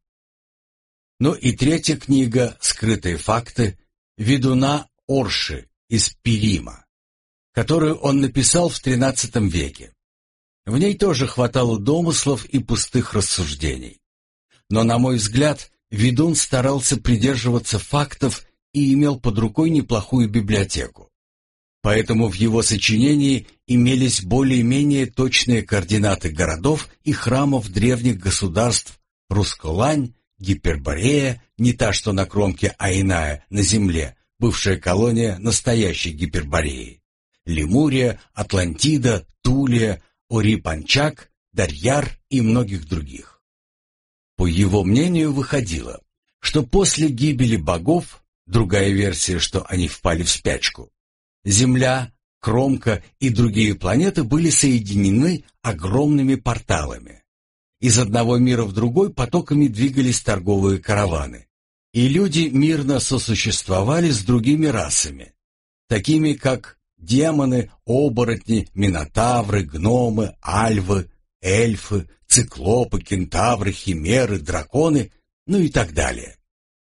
Ну и третья книга «Скрытые факты» ведуна Орши из Пирима, которую он написал в XIII веке. В ней тоже хватало домыслов и пустых рассуждений. Но, на мой взгляд, ведун старался придерживаться фактов и имел под рукой неплохую библиотеку. Поэтому в его сочинении имелись более-менее точные координаты городов и храмов древних государств Русколань, Гиперборея, не та, что на кромке, а иная, на земле, бывшая колония настоящей Гипербореи, Лемурия, Атлантида, Тулия, Ори-Панчак, Дарьяр и многих других. По его мнению выходило, что после гибели богов, другая версия, что они впали в спячку, Земля, Кромка и другие планеты были соединены огромными порталами. Из одного мира в другой потоками двигались торговые караваны, и люди мирно сосуществовали с другими расами, такими как демоны, оборотни, минотавры, гномы, альвы, эльфы, циклопы, кентавры, химеры, драконы, ну и так далее.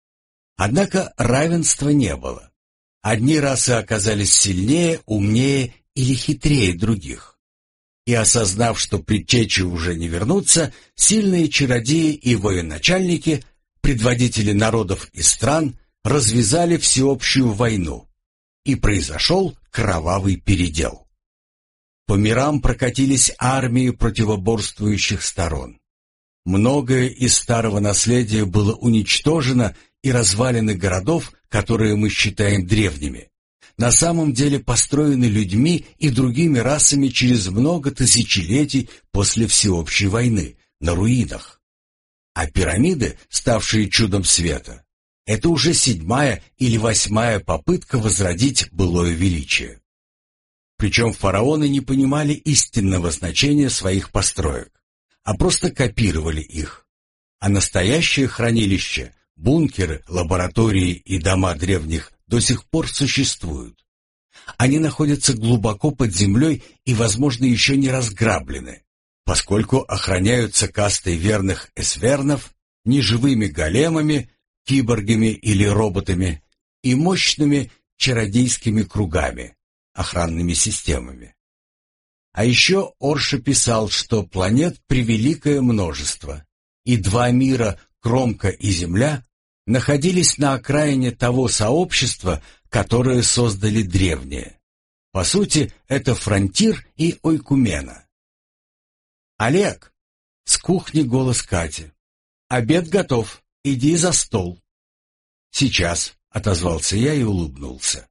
Однако равенства не было. Одни расы оказались сильнее, умнее или хитрее других. И осознав, что предтечи уже не вернутся, сильные чародеи и военачальники, предводители народов и стран, развязали всеобщую войну, и произошел кровавый передел. По мирам прокатились армии противоборствующих сторон. Многое из старого наследия было уничтожено, и развалины городов, которые мы считаем древними, на самом деле построены людьми и другими расами через много тысячелетий после всеобщей войны, на руинах. А пирамиды, ставшие чудом света, это уже 7-я или 8-я попытка возродить былое величие. Причем фараоны не понимали истинного значения своих построек, а просто копировали их. А настоящее хранилище, бункеры, лаборатории и дома древних до сих пор существуют. Они находятся глубоко под землей и, возможно, еще не разграблены, поскольку охраняются кастой верных эсвернов, неживыми големами, киборгами или роботами и мощными чародейскими кругами, охранными системами. А еще Орша писал, что планет превеликое множество, и 2 мира, Кромка и Земля, находились на окраине того сообщества, которое создали древние. По сути, это Фронтир и Ойкумена. «Олег!» — с кухни голос Кати. «Обед готов, иди за стол». «Сейчас», — отозвался я и улыбнулся.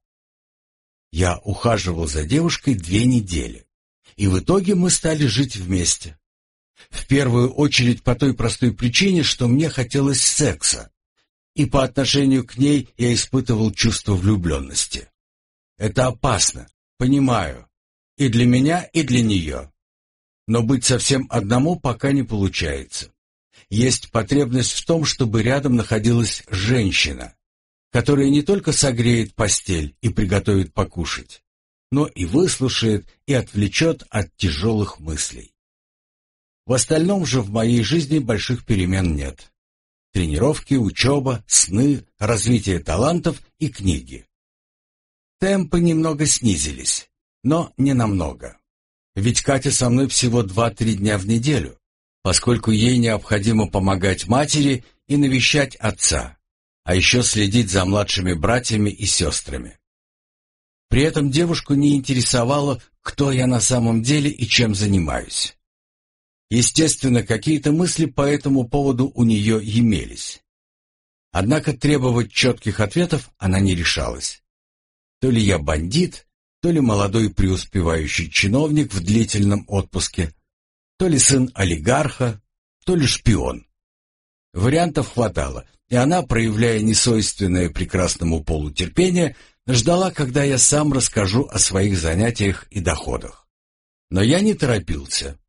Я ухаживал за девушкой 2 недели, и в итоге мы стали жить вместе. В первую очередь по той простой причине, что мне хотелось секса, и по отношению к ней я испытывал чувство влюбленности. Это опасно, понимаю, и для меня, и для нее. Но быть совсем одному пока не получается. Есть потребность в том, чтобы рядом находилась женщина, которая не только согреет постель и приготовит покушать, но и выслушает и отвлечет от тяжелых мыслей. В остальном же в моей жизни больших перемен нет. Тренировки, учеба, сны, развитие талантов и книги. Темпы немного снизились, но не намного. Ведь Катя со мной всего 2-3 дня в неделю, поскольку ей необходимо помогать матери и навещать отца, а еще следить за младшими братьями и сестрами. При этом девушку не интересовало, кто я на самом деле и чем занимаюсь. Естественно, какие-то мысли по этому поводу у нее имелись. Однако требовать четких ответов она не решалась. То ли я бандит, то ли молодой преуспевающий чиновник в длительном отпуске, то ли сын олигарха, то ли шпион. Вариантов хватало, и она, проявляя несвойственное прекрасному полу терпение, ждала, когда я сам расскажу о своих занятиях и доходах. Но я не торопился.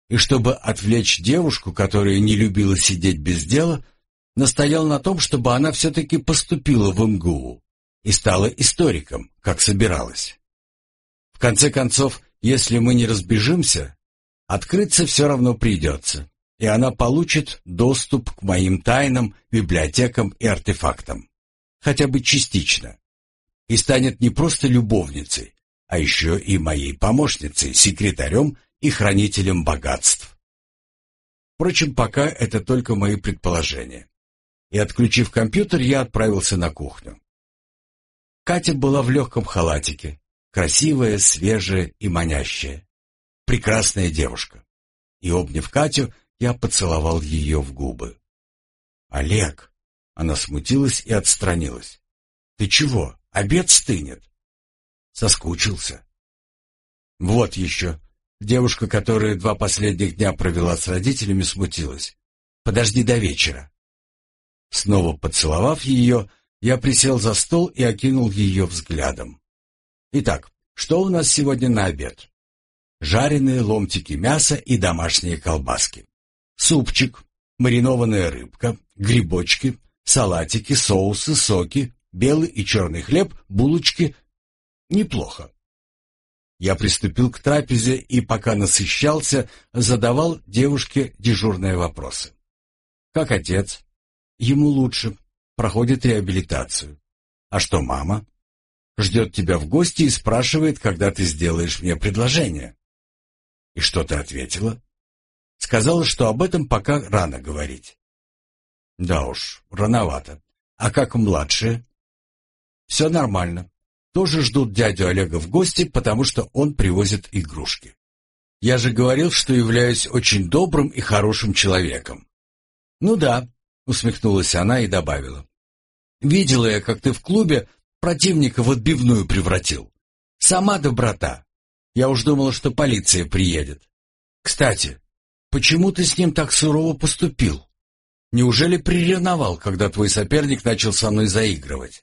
И чтобы отвлечь девушку, которая не любила сидеть без дела, настоял на том, чтобы она все-таки поступила в МГУ и стала историком, как собиралась. В конце концов, если мы не разбежимся, открыться все равно придется, и она получит доступ к моим тайнам, библиотекам и артефактам, хотя бы частично, и станет не просто любовницей, а еще и моей помощницей, секретарем и хранителем богатств. Впрочем, пока это только мои предположения. И, отключив компьютер, я отправился на кухню. Катя была в легком халатике, красивая, свежая и манящая. Прекрасная девушка. И, обняв Катю, я поцеловал ее в губы. «Олег!» Она смутилась и отстранилась. «Ты чего? Обед стынет?» Соскучился. Вот еще. Девушка, которая 2 последних дня провела с родителями, смутилась. «Подожди до вечера». Снова поцеловав ее, я присел за стол и окинул ее взглядом. «Итак, что у нас сегодня на обед?» «Жареные ломтики мяса и домашние колбаски. Супчик, маринованная рыбка, грибочки, салатики, соусы, соки, белый и черный хлеб, булочки. Неплохо». Я приступил к трапезе и, пока насыщался, задавал девушке дежурные вопросы. «Как отец?» «Ему лучше. Проходит реабилитацию». «А что мама?» «Ждет тебя в гости и спрашивает, когда ты сделаешь мне предложение». «И что ты ответила?» «Сказала, что об этом пока рано говорить». «Да уж, рановато. А как младшие?» «Все нормально. Тоже ждут дядю Олега в гости, потому что он привозит игрушки. Я же говорил, что являюсь очень добрым и хорошим человеком». «Ну да», — усмехнулась она и добавила. «Видела я, как ты в клубе противника в отбивную превратил. Сама доброта. Я уж думала, что полиция приедет. Кстати, почему ты с ним так сурово поступил? Неужели приревновал, когда твой соперник начал со мной заигрывать?»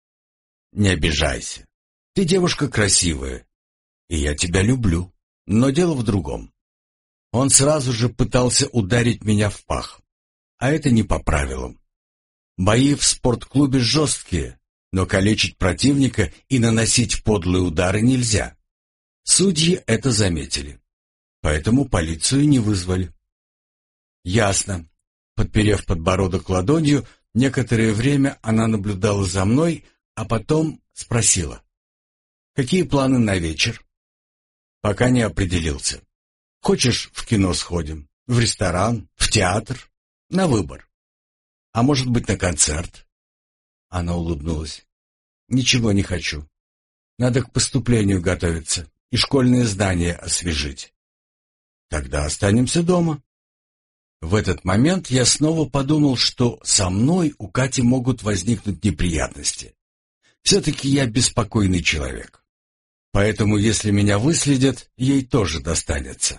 «Не обижайся. Ты девушка красивая, и я тебя люблю. Но дело в другом. Он сразу же пытался ударить меня в пах, а это не по правилам. Бои в спортклубе жесткие, но калечить противника и наносить подлые удары нельзя. Судьи это заметили, поэтому полицию не вызвали». «Ясно». Подперев подбородок ладонью, некоторое время она наблюдала за мной, а потом спросила: «Какие планы на вечер?» «Пока не определился. Хочешь, в кино сходим? В ресторан? В театр? На выбор. А может быть, на концерт?» Она улыбнулась. «Ничего не хочу. Надо к поступлению готовиться и школьное здание освежить». «Тогда останемся дома». В этот момент я снова подумал, что со мной у Кати могут возникнуть неприятности. Все-таки я беспокойный человек. Поэтому, если меня выследят, ей тоже достанется.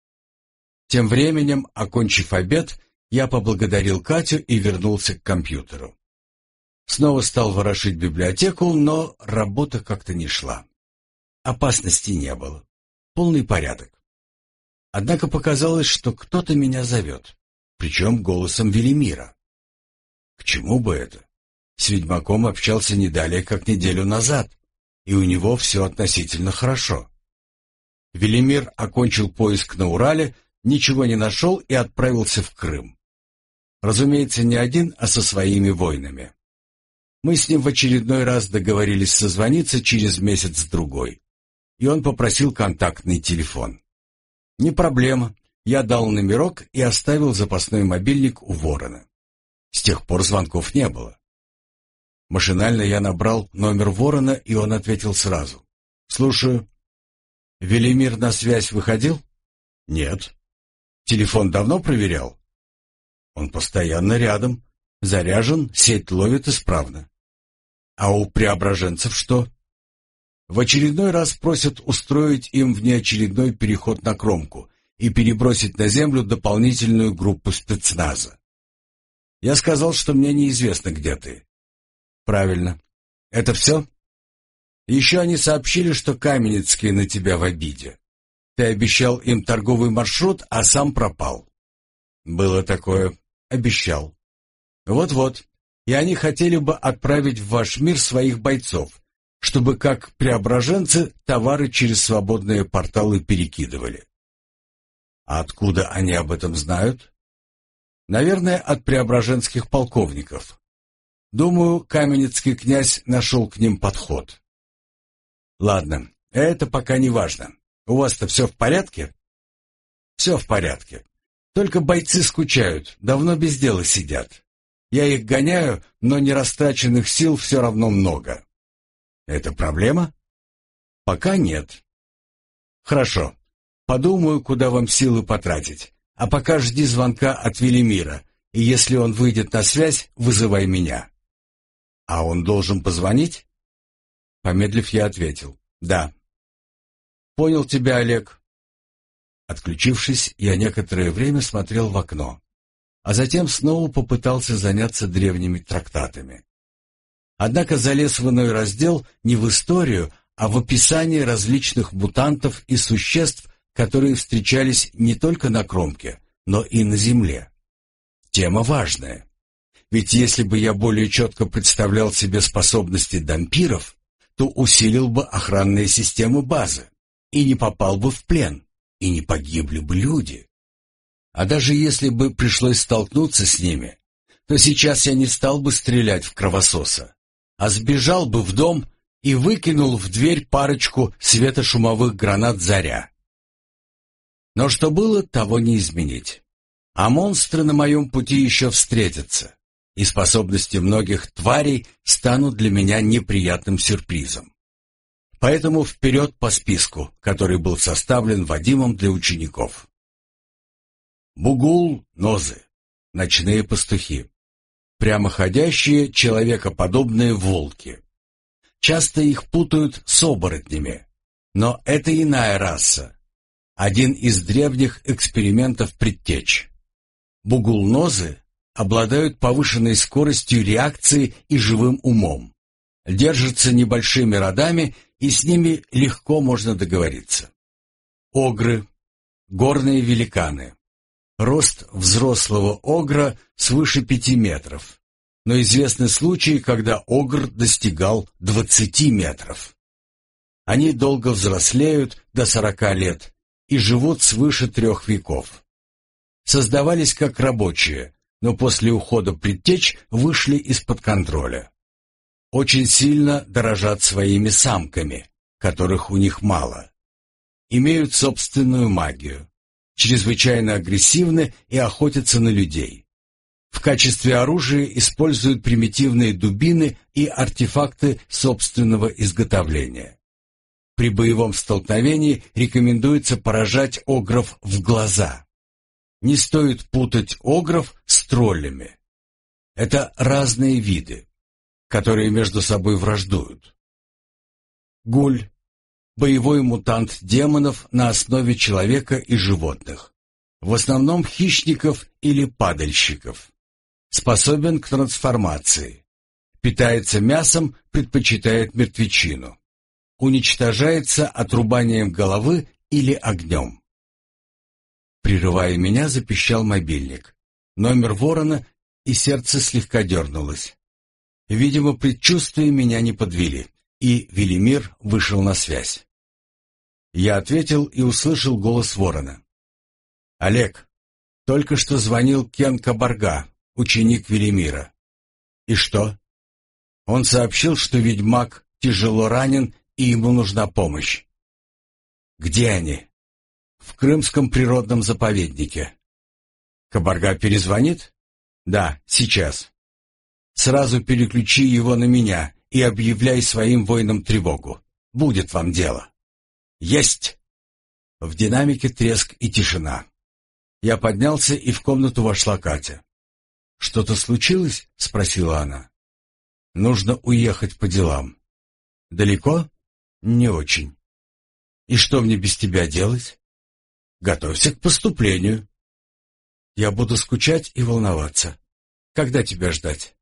Тем временем, окончив обед, я поблагодарил Катю и вернулся к компьютеру. Снова стал ворошить библиотеку, но работа как-то не шла. Опасности не было. Полный порядок. Однако показалось, что кто-то меня зовет, причем голосом Велимира. К чему бы это? С ведьмаком общался не далее, как неделю назад, и у него все относительно хорошо. Велимир окончил поиск на Урале, ничего не нашел и отправился в Крым. Разумеется, не один, а со своими воинами. Мы с ним в очередной раз договорились созвониться через месяц-другой, и он попросил контактный телефон. Не проблема, я дал номерок и оставил запасной мобильник у Ворона. С тех пор звонков не было. Машинально я набрал номер Ворона, и он ответил сразу. «Слушаю». «Велимир на связь выходил?» «Нет». «Телефон давно проверял?» «Он постоянно рядом. Заряжен, сеть ловит исправно». «А у преображенцев что?» «В очередной раз просят устроить им внеочередной переход на кромку и перебросить на землю дополнительную группу спецназа. Я сказал, что мне неизвестно, где ты». «Правильно. Это все?» «Еще они сообщили, что Каменецкий на тебя в обиде. Ты обещал им торговый маршрут, а сам пропал. Было такое. Обещал. Вот-вот. И они хотели бы отправить в ваш мир своих бойцов, чтобы, как преображенцы, товары через свободные порталы перекидывали. А откуда они об этом знают? Наверное, от преображенских полковников. Думаю, каменецкий князь нашел к ним подход. Ладно, это пока не важно. У вас-то все в порядке? Все в порядке. Только бойцы скучают, давно без дела сидят. Я их гоняю, но нерастраченных сил все равно много. Это проблема? Пока нет. Хорошо. Подумаю, куда вам силы потратить. А пока жди звонка от Велимира, и если он выйдет на связь, вызывай меня. А он должен позвонить? Помедлив, я ответил: да. Понял тебя, Олег. Отключившись, я некоторое время смотрел в окно, а затем снова попытался заняться древними трактатами. Однако залез в иной раздел не в историю, а в описание различных мутантов и существ, которые встречались не только на кромке, но и на земле. Тема важная. Ведь если бы я более четко представлял себе способности дампиров, то усилил бы охранные системы базы и не попал бы в плен, и не погибли бы люди. А даже если бы пришлось столкнуться с ними, то сейчас я не стал бы стрелять в кровососа, а сбежал бы в дом и выкинул в дверь парочку светошумовых гранат «Заря». Но что было, того не изменить. А монстры на моем пути еще встретятся, и способности многих тварей станут для меня неприятным сюрпризом. Поэтому вперед по списку, который был составлен Вадимом для учеников. Бугул-нозы, ночные пастухи, прямоходящие человекоподобные волки. Часто их путают с оборотнями, но это иная раса. Один из древних экспериментов предтеч. Бугул-нозы обладают повышенной скоростью реакции и живым умом, держатся небольшими родами, и с ними легко можно договориться. Огры, горные великаны. Рост взрослого огра свыше 5 метров, но известны случаи, когда огр достигал 20 метров. Они долго взрослеют до 40 лет и живут свыше 3 веков. Создавались как рабочие, но после ухода предтеч вышли из-под контроля. Очень сильно дорожат своими самками, которых у них мало. Имеют собственную магию, чрезвычайно агрессивны и охотятся на людей. В качестве оружия используют примитивные дубины и артефакты собственного изготовления. При боевом столкновении рекомендуется поражать огров в глаза. Не стоит путать огров с троллями. Это разные виды, которые между собой враждуют. Гуль – боевой мутант демонов на основе человека и животных, в основном хищников или падальщиков. Способен к трансформации. Питается мясом, предпочитает мертвечину. Уничтожается отрубанием головы или огнем. Прерывая меня, запищал мобильник. Номер ворона, и сердце слегка дернулось. Видимо, предчувствия меня не подвели, и Велимир вышел на связь. Я ответил и услышал голос ворона. «Олег, только что звонил Кен Кабарга, ученик Велимира». «И что?» Он сообщил, что ведьмак тяжело ранен и ему нужна помощь. «Где они?» «В Крымском природном заповеднике». «Кабарга перезвонит?» «Да, сейчас». «Сразу переключи его на меня и объявляй своим воинам тревогу. Будет вам дело». «Есть!» В динамике треск и тишина. Я поднялся, и в комнату вошла Катя. «Что-то случилось?» — спросила она. «Нужно уехать по делам». «Далеко?» «Не очень». «И что мне без тебя делать?» «Готовься к поступлению». «Я буду скучать и волноваться. Когда тебя ждать?»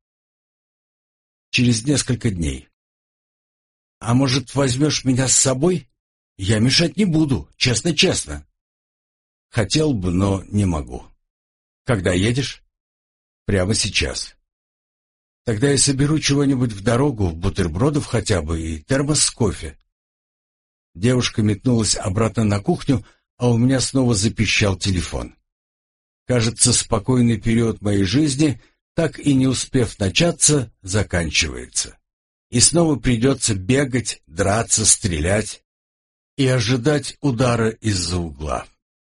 «Через несколько дней». «А может, возьмешь меня с собой?» Я мешать не буду, честно-честно. Хотел бы, но не могу. Когда едешь? Прямо сейчас. Тогда я соберу чего-нибудь в дорогу, бутербродов хотя бы и термос с кофе. Девушка метнулась обратно на кухню, а у меня снова запищал телефон. Кажется, спокойный период моей жизни, так и не успев начаться, заканчивается. И снова придется бегать, драться, стрелять и ожидать удара из-за угла.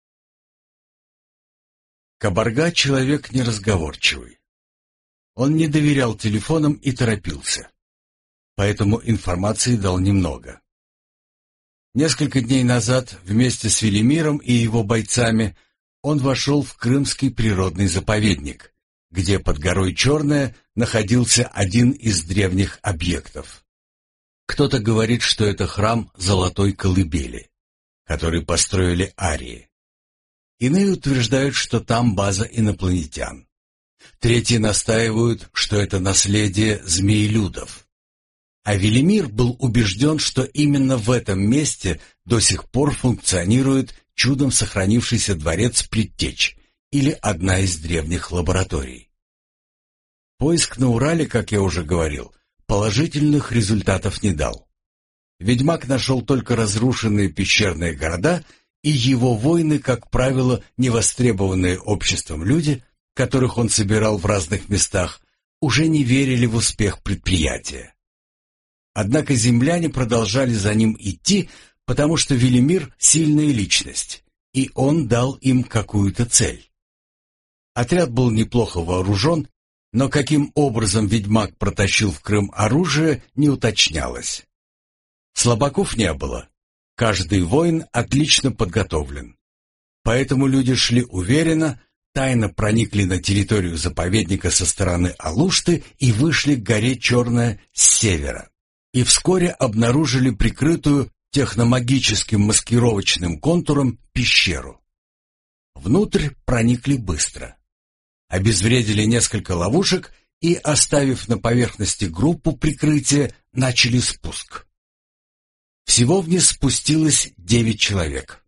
Кабарга — человек неразговорчивый. Он не доверял телефонам и торопился. Поэтому информации дал немного. Несколько дней назад вместе с Велимиром и его бойцами он вошел в Крымский природный заповедник, где под горой Черная находился один из древних объектов. Кто-то говорит, что это храм Золотой Колыбели, который построили арии. Иные утверждают, что там база инопланетян. Третьи настаивают, что это наследие змеелюдов. А Велимир был убежден, что именно в этом месте до сих пор функционирует чудом сохранившийся дворец Предтеч или одна из древних лабораторий. Поиск на Урале, как я уже говорил, положительных результатов не дал. Ведьмак нашел только разрушенные пещерные города, и его воины, как правило, невостребованные обществом люди, которых он собирал в разных местах, уже не верили в успех предприятия. Однако земляне продолжали за ним идти, потому что Велимир — сильная личность, и он дал им какую-то цель. Отряд был неплохо вооружен, но каким образом ведьмак протащил в Крым оружие, не уточнялось. Слабаков не было. Каждый воин отлично подготовлен. Поэтому люди шли уверенно, тайно проникли на территорию заповедника со стороны Алушты и вышли к горе Черная с севера. И вскоре обнаружили прикрытую техномагическим маскировочным контуром пещеру. Внутрь проникли быстро. Обезвредили несколько ловушек и, оставив на поверхности группу прикрытия, начали спуск. Всего вниз спустилось 9 человек.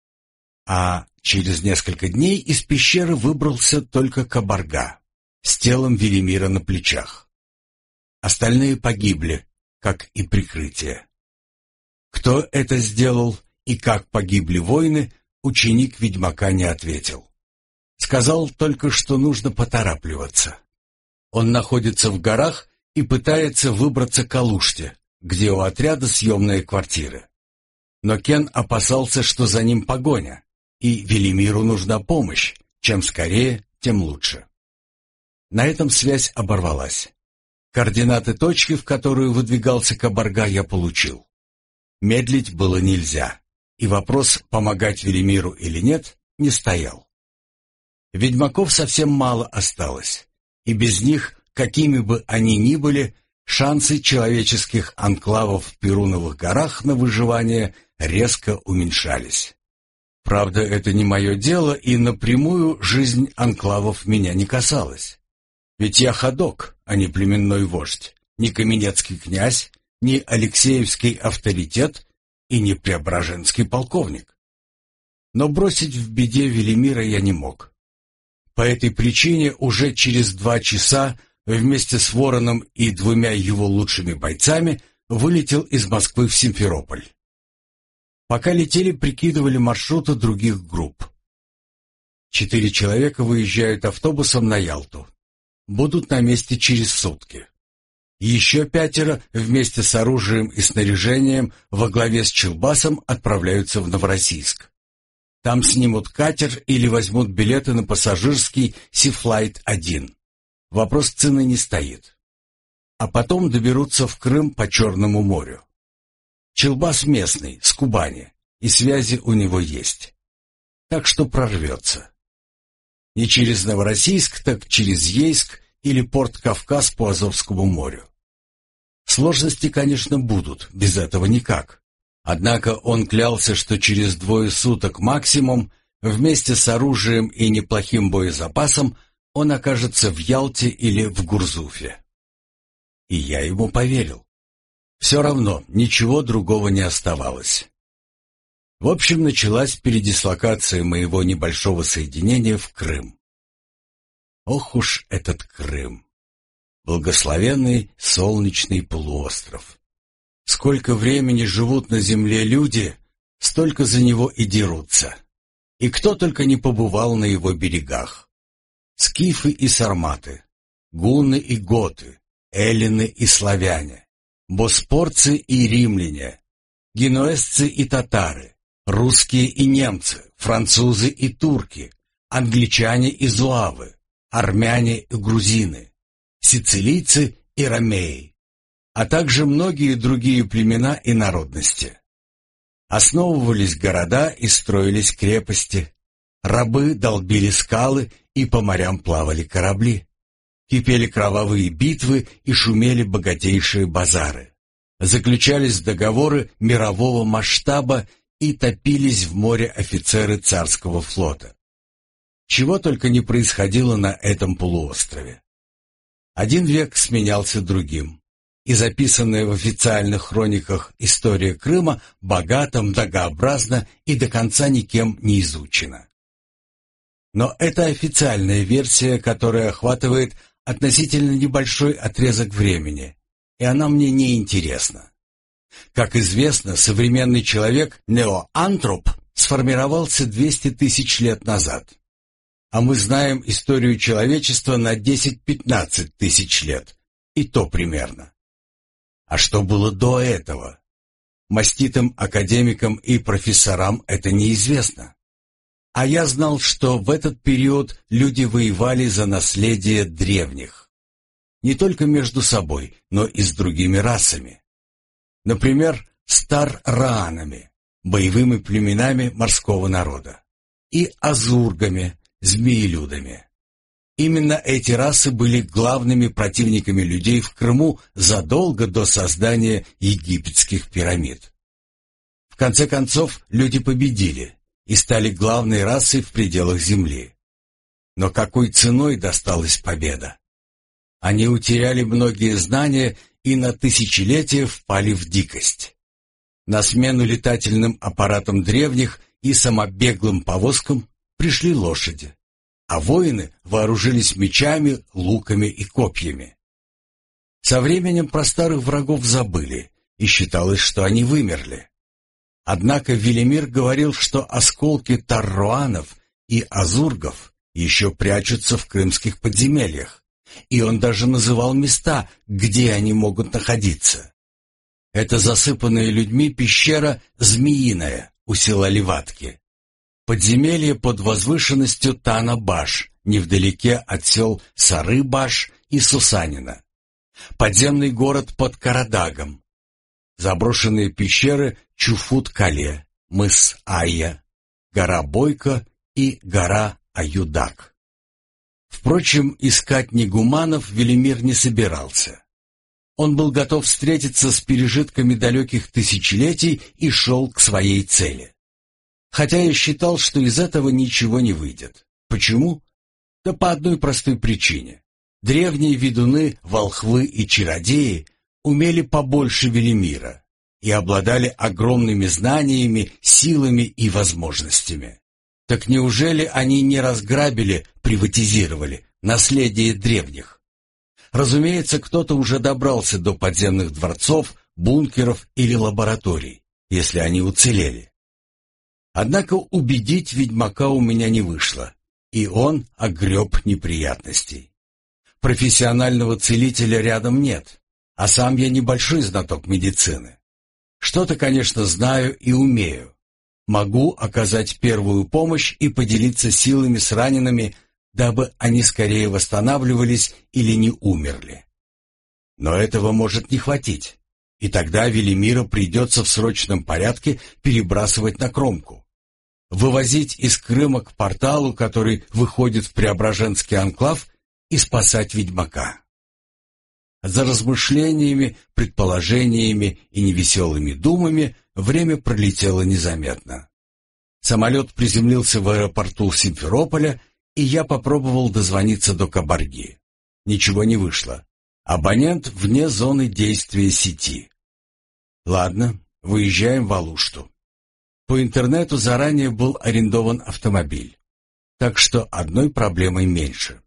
А через несколько дней из пещеры выбрался только Кабарга с телом Велимира на плечах. Остальные погибли, как и прикрытие. Кто это сделал и как погибли воины, ученик ведьмака не ответил. Сказал только, что нужно поторапливаться. Он находится в горах и пытается выбраться к Алуште, где у отряда съемные квартиры. Но Кен опасался, что за ним погоня, и Велимиру нужна помощь. Чем скорее, тем лучше. На этом связь оборвалась. Координаты точки, в которую выдвигался Кабарга, я получил. Медлить было нельзя, и вопрос, помогать Велимиру или нет, не стоял. Ведьмаков совсем мало осталось, и без них, какими бы они ни были, шансы человеческих анклавов в Перуновых горах на выживание резко уменьшались. Правда, это не мое дело, и напрямую жизнь анклавов меня не касалась. Ведь я ходок, а не племенной вождь, не каменецкий князь, не Алексеевский авторитет и не преображенский полковник. Но бросить в беде Велимира я не мог. По этой причине уже через 2 часа вместе с Вороном и 2 его лучшими бойцами вылетел из Москвы в Симферополь. Пока летели, прикидывали маршруты других групп. 4 человека выезжают автобусом на Ялту. Будут на месте через сутки. Еще 5 вместе с оружием и снаряжением во главе с Челбасом отправляются в Новороссийск. Там снимут катер или возьмут билеты на пассажирский Сифлайт-1. Вопрос цены не стоит. А потом доберутся в Крым по Черному морю. Челбас местный, с Кубани, и связи у него есть. Так что прорвется. Не через Новороссийск, так через Ейск или порт Кавказ по Азовскому морю. Сложности, конечно, будут, без этого никак. Однако он клялся, что через 2 суток максимум, вместе с оружием и неплохим боезапасом, он окажется в Ялте или в Гурзуфе. И я ему поверил. Все равно ничего другого не оставалось. В общем, началась передислокация моего небольшого соединения в Крым. Ох уж этот Крым! Благословенный солнечный полуостров. Сколько времени живут на земле люди, столько за него и дерутся. И кто только не побывал на его берегах. Скифы и сарматы, гунны и готы, эллины и славяне, боспорцы и римляне, генуэзцы и татары, русские и немцы, французы и турки, англичане и зуавы, армяне и грузины, сицилийцы и ромеи, а также многие другие племена и народности. Основывались города и строились крепости, рабы долбили скалы и по морям плавали корабли, кипели кровавые битвы и шумели богатейшие базары, заключались договоры мирового масштаба и топились в море офицеры царского флота. Чего только не происходило на этом полуострове. Один век сменялся другим, и записанная в официальных хрониках история Крыма богата, многообразна и до конца никем не изучена. Но это официальная версия, которая охватывает относительно небольшой отрезок времени, и она мне не интересна. Как известно, современный человек, неоантроп, сформировался 200 тысяч лет назад. А мы знаем историю человечества на 10-15 тысяч лет, и то примерно. А что было до этого? Маститым академикам и профессорам это неизвестно. А я знал, что в этот период люди воевали за наследие древних. Не только между собой, но и с другими расами. Например, стар-раанами, боевыми племенами морского народа, и азургами, змеелюдами. Именно эти расы были главными противниками людей в Крыму задолго до создания египетских пирамид. В конце концов, люди победили и стали главной расой в пределах земли. Но какой ценой досталась победа? Они утеряли многие знания и на тысячелетия впали в дикость. На смену летательным аппаратам древних и самобеглым повозкам пришли лошади, а воины вооружились мечами, луками и копьями. Со временем про старых врагов забыли, и считалось, что они вымерли. Однако Велимир говорил, что осколки тарруанов и азургов еще прячутся в крымских подземельях, и он даже называл места, где они могут находиться. Это засыпанная людьми пещера Змеиная у села Леватки. Подземелье под возвышенностью Тана-Баш, невдалеке от сел Сары-Баш и Сусанина. Подземный город под Карадагом. Заброшенные пещеры Чуфут-Кале, мыс Айя, гора Бойко и гора Аюдак. Впрочем, искать негуманов Велимир не собирался. Он был готов встретиться с пережитками далеких тысячелетий и шел к своей цели. Хотя я считал, что из этого ничего не выйдет. Почему? Да по одной простой причине. Древние ведуны, волхвы и чародеи умели побольше Велимира и обладали огромными знаниями, силами и возможностями. Так неужели они не разграбили, приватизировали наследие древних? Разумеется, кто-то уже добрался до подземных дворцов, бункеров или лабораторий, если они уцелели. Однако убедить ведьмака у меня не вышло, и он огреб неприятностей. Профессионального целителя рядом нет, а сам я небольшой знаток медицины. Что-то, конечно, знаю и умею. Могу оказать первую помощь и поделиться силами с ранеными, дабы они скорее восстанавливались или не умерли. Но этого может не хватить, и тогда Велимира придется в срочном порядке перебрасывать на кромку. Вывозить из Крыма к порталу, который выходит в Преображенский анклав, и спасать ведьмака. За размышлениями, предположениями и невеселыми думами время пролетело незаметно. Самолет приземлился в аэропорту Симферополя, и я попробовал дозвониться до Кабарги. Ничего не вышло. Абонент вне зоны действия сети. Ладно, выезжаем в Алушту. По интернету заранее был арендован автомобиль, так что одной проблемой меньше.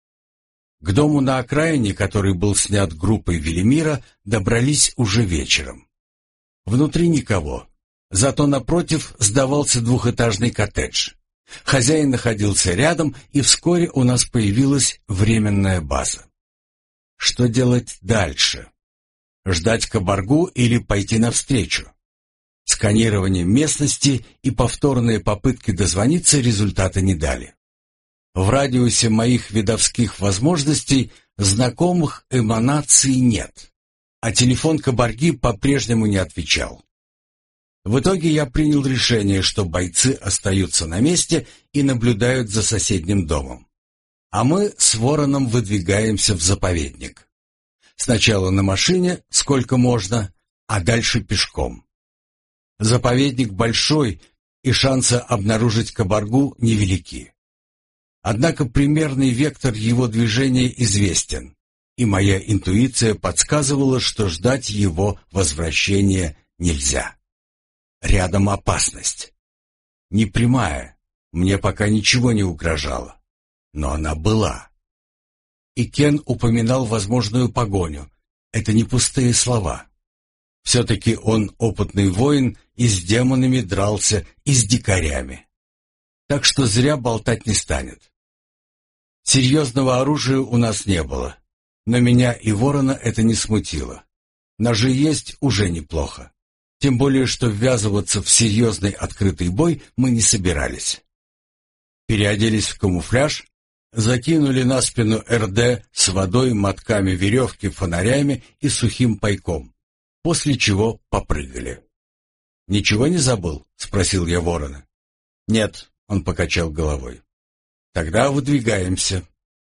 К дому на окраине, который был снят группой Велимира, добрались уже вечером. Внутри никого, зато напротив сдавался двухэтажный коттедж. Хозяин находился рядом, и вскоре у нас появилась временная база. Что делать дальше? Ждать кабаргу или пойти навстречу? Сканирование местности и повторные попытки дозвониться результата не дали. В радиусе моих видовских возможностей знакомых эманаций нет, а телефон кабарги по-прежнему не отвечал. В итоге я принял решение, что бойцы остаются на месте и наблюдают за соседним домом. А мы с Вороном выдвигаемся в заповедник. Сначала на машине, сколько можно, а дальше пешком. Заповедник большой, и шансы обнаружить кабаргу невелики. Однако примерный вектор его движения известен, и моя интуиция подсказывала, что ждать его возвращения нельзя. Рядом опасность. Не прямая, мне пока ничего не угрожало, но она была. И Кен упоминал возможную погоню. Это не пустые слова. Все-таки он опытный воин и с демонами дрался, и с дикарями. Так что зря болтать не станет. Серьезного оружия у нас не было, но меня и Ворона это не смутило. Ножи есть уже неплохо. Тем более, что ввязываться в серьезный открытый бой мы не собирались. Переоделись в камуфляж, закинули на спину РД с водой, мотками веревки, фонарями и сухим пайком, после чего попрыгали. «Ничего не забыл?» — спросил я Ворона. «Нет», — он покачал головой. «Тогда выдвигаемся».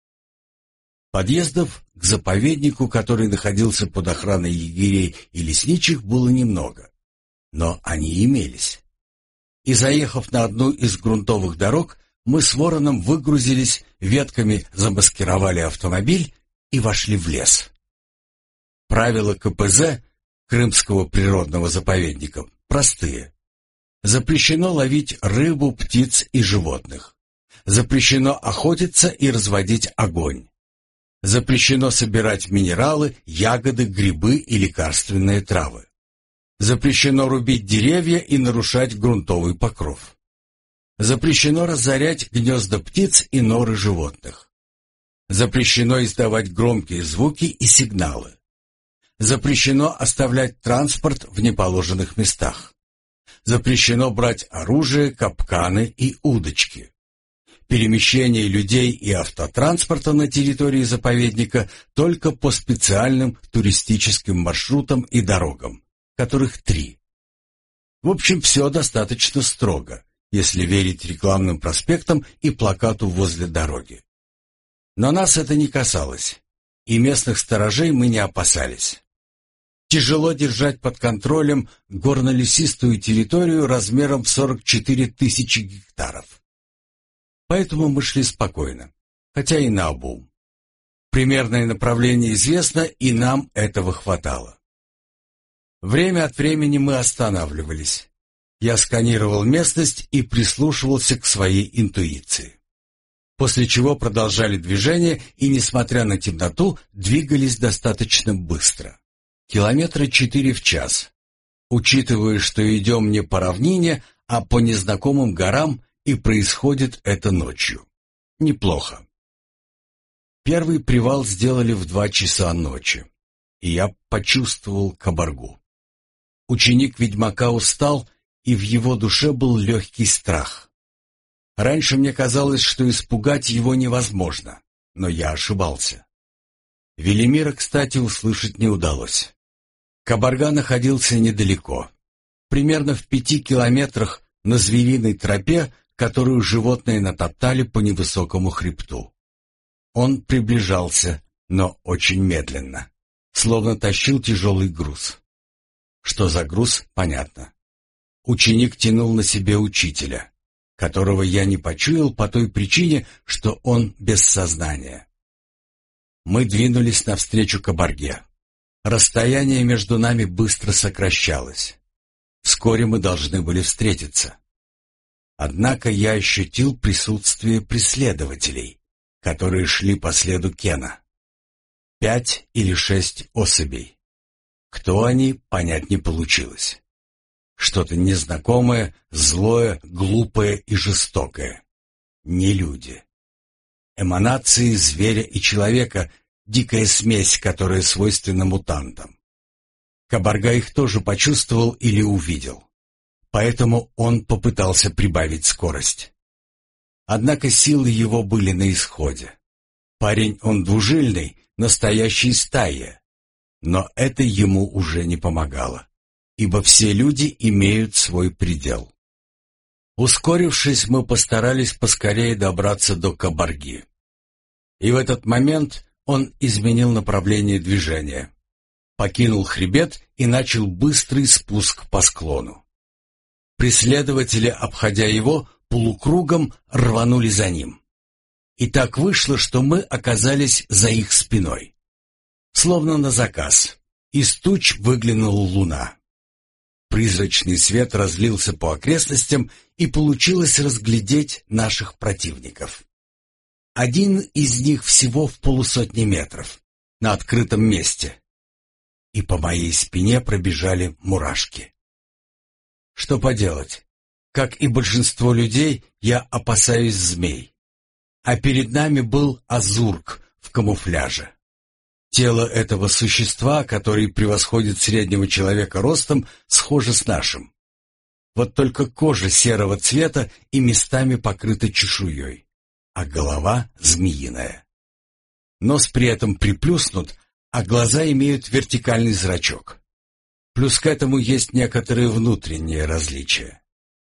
Подъездов к заповеднику, который находился под охраной егерей и лесничих, было немного. Но они имелись. И заехав на одну из грунтовых дорог, мы с Вороном выгрузились, ветками замаскировали автомобиль и вошли в лес. Правила КПЗ, Крымского природного заповедника, простые. Запрещено ловить рыбу, птиц и животных. Запрещено охотиться и разводить огонь. Запрещено собирать минералы, ягоды, грибы и лекарственные травы. Запрещено рубить деревья и нарушать грунтовый покров. Запрещено разорять гнезда птиц и норы животных. Запрещено издавать громкие звуки и сигналы. Запрещено оставлять транспорт в неположенных местах. Запрещено брать оружие, капканы и удочки. Перемещение людей и автотранспорта на территории заповедника только по специальным туристическим маршрутам и дорогам, которых 3. В общем, все достаточно строго, если верить рекламным проспектам и плакату возле дороги. Но нас это не касалось, и местных сторожей мы не опасались. Тяжело держать под контролем горно-лесистую территорию размером в 44 тысячи гектаров. Поэтому мы шли спокойно, хотя и наобум. Примерное направление известно, и нам этого хватало. Время от времени мы останавливались. Я сканировал местность и прислушивался к своей интуиции. После чего продолжали движение и, несмотря на темноту, двигались достаточно быстро. 4 километра в час. Учитывая, что идем не по равнине, а по незнакомым горам, и происходит это ночью. Неплохо. Первый привал сделали в 2 часа ночи, и я почувствовал кабаргу. Ученик ведьмака устал, и в его душе был легкий страх. Раньше мне казалось, что испугать его невозможно, но я ошибался. Велимира, кстати, услышать не удалось. Кабарга находился недалеко, примерно в 5 километрах на звериной тропе, которую животные натоптали по невысокому хребту. Он приближался, но очень медленно, словно тащил тяжелый груз. Что за груз, понятно. Ученик тянул на себе учителя, которого я не почуял по той причине, что он без сознания. Мы двинулись навстречу кабарге. Расстояние между нами быстро сокращалось. Вскоре вскоре мы должны были встретиться. Однако я ощутил присутствие преследователей, которые шли по следу Кена. 5 или 6 особей. Кто они, понять не получилось. Что-то незнакомое, злое, глупое и жестокое. Не люди. Эманации зверя и человека, дикая смесь, которая свойственна мутантам. Кабарга их тоже почувствовал или увидел. Поэтому он попытался прибавить скорость. Однако силы его были на исходе. Парень он двужильный, настоящий стая. Но это ему уже не помогало, ибо все люди имеют свой предел. Ускорившись, мы постарались поскорее добраться до Кабарги. И в этот момент он изменил направление движения, покинул хребет и начал быстрый спуск по склону. Преследователи, обходя его, полукругом рванули за ним. И так вышло, что мы оказались за их спиной. Словно на заказ, из туч выглянула луна. Призрачный свет разлился по окрестностям, и получилось разглядеть наших противников. Один из них всего в 150 метров, на открытом месте. И по моей спине пробежали мурашки. Что поделать? Как и большинство людей, я опасаюсь змей. А перед нами был азург в камуфляже. Тело этого существа, который превосходит среднего человека ростом, схоже с нашим. Вот только кожа серого цвета и местами покрыта чешуей, а голова змеиная. Нос при этом приплюснут, а глаза имеют вертикальный зрачок. Плюс к этому есть некоторые внутренние различия.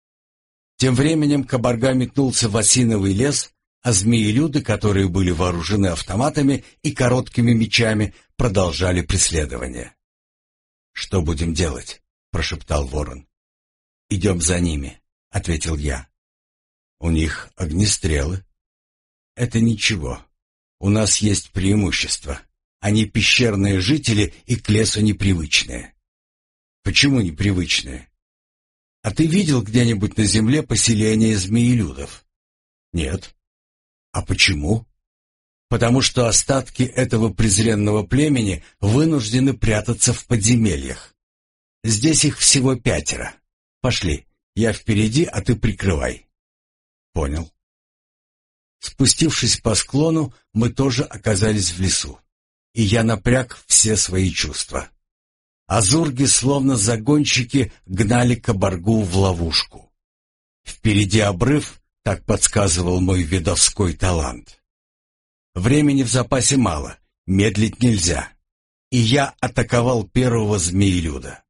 Тем временем Кабарга метнулся в осиновый лес, а змеелюды, которые были вооружены автоматами и короткими мечами, продолжали преследование. «Что будем делать?» — прошептал ворон. «Идем за ними», — ответил я. «У них огнестрелы». «Это ничего. У нас есть преимущество. Они пещерные жители и к лесу непривычные». «Почему непривычные?» «А ты видел где-нибудь на земле поселение змеелюдов?» «Нет». «А почему?» «Потому что остатки этого презренного племени вынуждены прятаться в подземельях. Здесь их всего 5. Пошли, я впереди, а ты прикрывай». «Понял». Спустившись по склону, мы тоже оказались в лесу, и я напряг все свои чувства. Азурги, словно загонщики, гнали Кабаргу в ловушку. Впереди обрыв, так подсказывал мой видовской талант. Времени в запасе мало, медлить нельзя. И я атаковал первого змеелюда.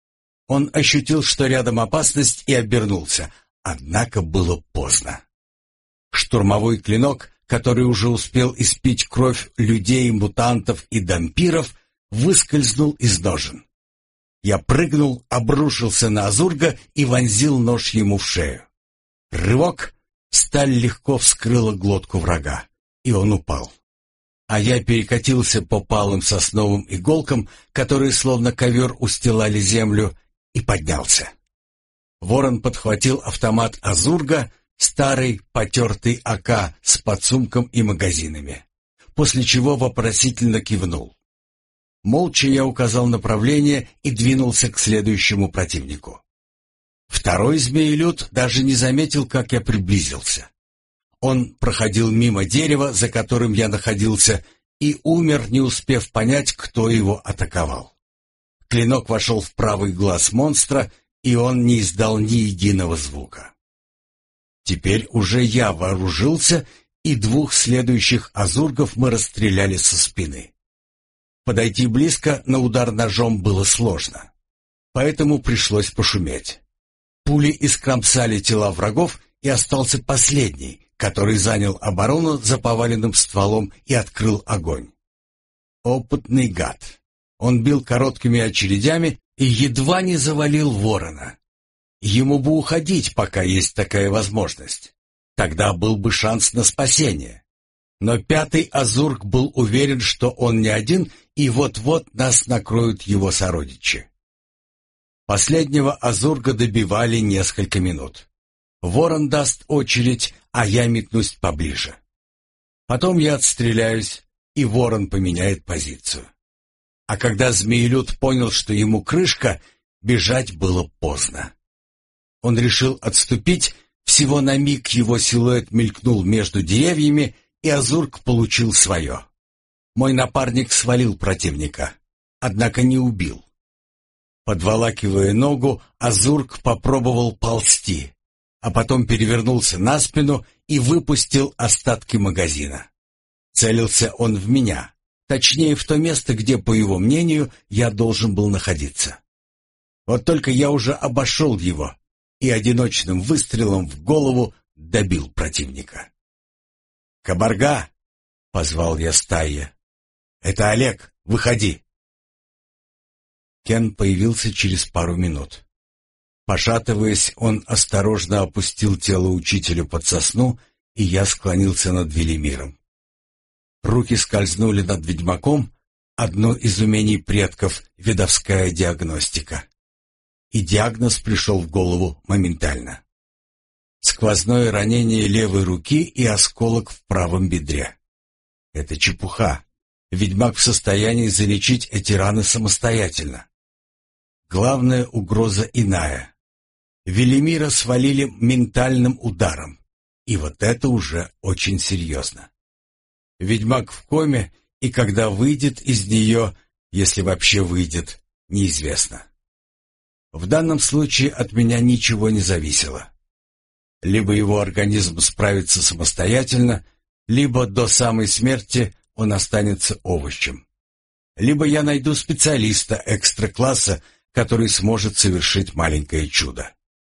Он ощутил, что рядом опасность, и обернулся, однако было поздно. Штурмовой клинок, который уже успел испить кровь людей, мутантов и дампиров, выскользнул из ножен. Я прыгнул, обрушился на азурга и вонзил нож ему в шею. Рывок, сталь легко вскрыла глотку врага, и он упал. А я перекатился по палым сосновым иголкам, которые словно ковер устилали землю, и поднялся. Ворон подхватил автомат азурга, старый потертый АК с подсумком и магазинами, после чего вопросительно кивнул. Молча я указал направление и двинулся к следующему противнику. Второй змеелюд даже не заметил, как я приблизился. Он проходил мимо дерева, за которым я находился, и умер, не успев понять, кто его атаковал. Клинок вошел в правый глаз монстра, и он не издал ни единого звука. Теперь уже я вооружился, и 2 следующих азургов мы расстреляли со спины. Подойти близко на удар ножом было сложно, поэтому пришлось пошуметь. Пули искромсали тела врагов, и остался последний, который занял оборону за поваленным стволом и открыл огонь. Опытный гад. Он бил короткими очередями и едва не завалил ворона. Ему бы уходить, пока есть такая возможность. Тогда был бы шанс на спасение. Но 5-й азург был уверен, что он не один, и вот-вот нас накроют его сородичи. Последнего Азурга добивали несколько минут. Ворон даст очередь, а я метнусь поближе. Потом я отстреляюсь, и ворон поменяет позицию. А когда змеелюд понял, что ему крышка, бежать было поздно. Он решил отступить, всего на миг его силуэт мелькнул между деревьями, и Азург получил свое. Мой напарник свалил противника, однако не убил. Подволакивая ногу, Азург попробовал ползти, а потом перевернулся на спину и выпустил остатки магазина. Целился он в меня, точнее в то место, где, по его мнению, я должен был находиться. Вот только я уже обошел его и одиночным выстрелом в голову добил противника. «Кабарга!» — позвал я стае. «Это Олег, выходи!» Кен появился через пару минут. Пошатываясь, он осторожно опустил тело учителя под сосну, и я склонился над Велимиром. Руки скользнули над ведьмаком, одно из умений предков — ведовская диагностика. И диагноз пришел в голову моментально. Сквозное ранение левой руки и осколок в правом бедре. Это чепуха. Ведьмак в состоянии залечить эти раны самостоятельно. Главная угроза иная. Велимира свалили ментальным ударом. И вот это уже очень серьезно. Ведьмак в коме, и когда выйдет из нее, если вообще выйдет, неизвестно. В данном случае от меня ничего не зависело. Либо его организм справится самостоятельно, либо до самой смерти он останется овощем. Либо я найду специалиста экстра-класса, который сможет совершить маленькое чудо.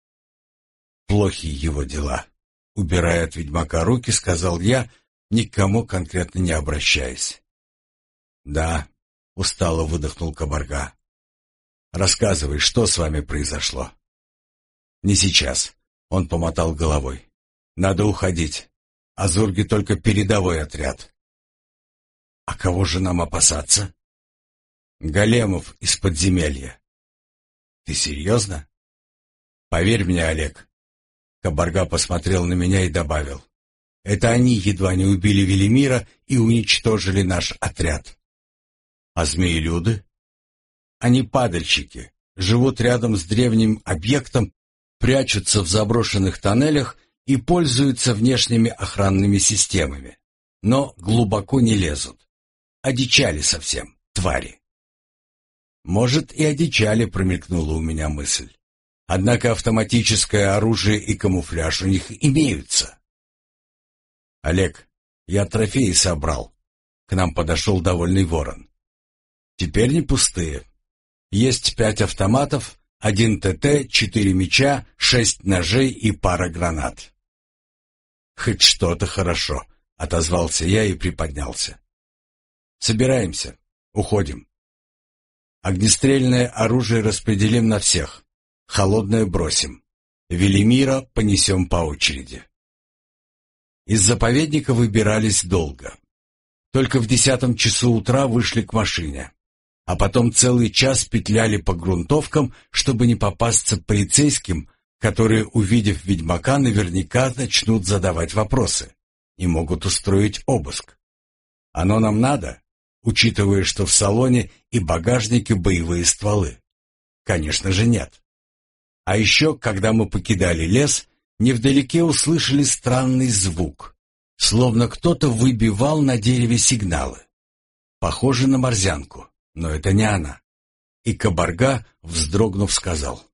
Плохи его дела. Убирая от ведьмака руки, сказал я, никому конкретно не обращаясь. «Да», — устало выдохнул Кабарга. «Рассказывай, что с вами произошло?» «Не сейчас», — он помотал головой. «Надо уходить. Азурги только передовой отряд». «А кого же нам опасаться?» «Големов из подземелья». «Ты серьезно?» «Поверь мне, Олег». Кабарга посмотрел на меня и добавил. «Это они едва не убили Велимира и уничтожили наш отряд». «А змеелюды?» «Они падальщики, живут рядом с древним объектом, прячутся в заброшенных тоннелях и пользуются внешними охранными системами, но глубоко не лезут. Одичали совсем, твари». «Может, и одичали», — промелькнула у меня мысль. «Однако автоматическое оружие и камуфляж у них имеются». «Олег, я трофеи собрал». К нам подошел довольный ворон. «Теперь не пустые. Есть 5 автоматов, 1 ТТ, 4 меча, 6 ножей и пара гранат». «Хоть что-то хорошо», — отозвался я и приподнялся. «Собираемся. Уходим. Огнестрельное оружие распределим на всех. Холодное бросим. Велимира понесем по очереди». Из заповедника выбирались долго. Только в 10 часу утра вышли к машине. А потом целый час петляли по грунтовкам, чтобы не попасться полицейским, которые, увидев ведьмака, наверняка начнут задавать вопросы и могут устроить обыск. Оно нам надо, учитывая, что в салоне и багажнике боевые стволы? Конечно же нет. А еще, когда мы покидали лес, невдалеке услышали странный звук, словно кто-то выбивал на дереве сигналы. Похоже на морзянку, но это не она. И Кабарга, вздрогнув, сказал: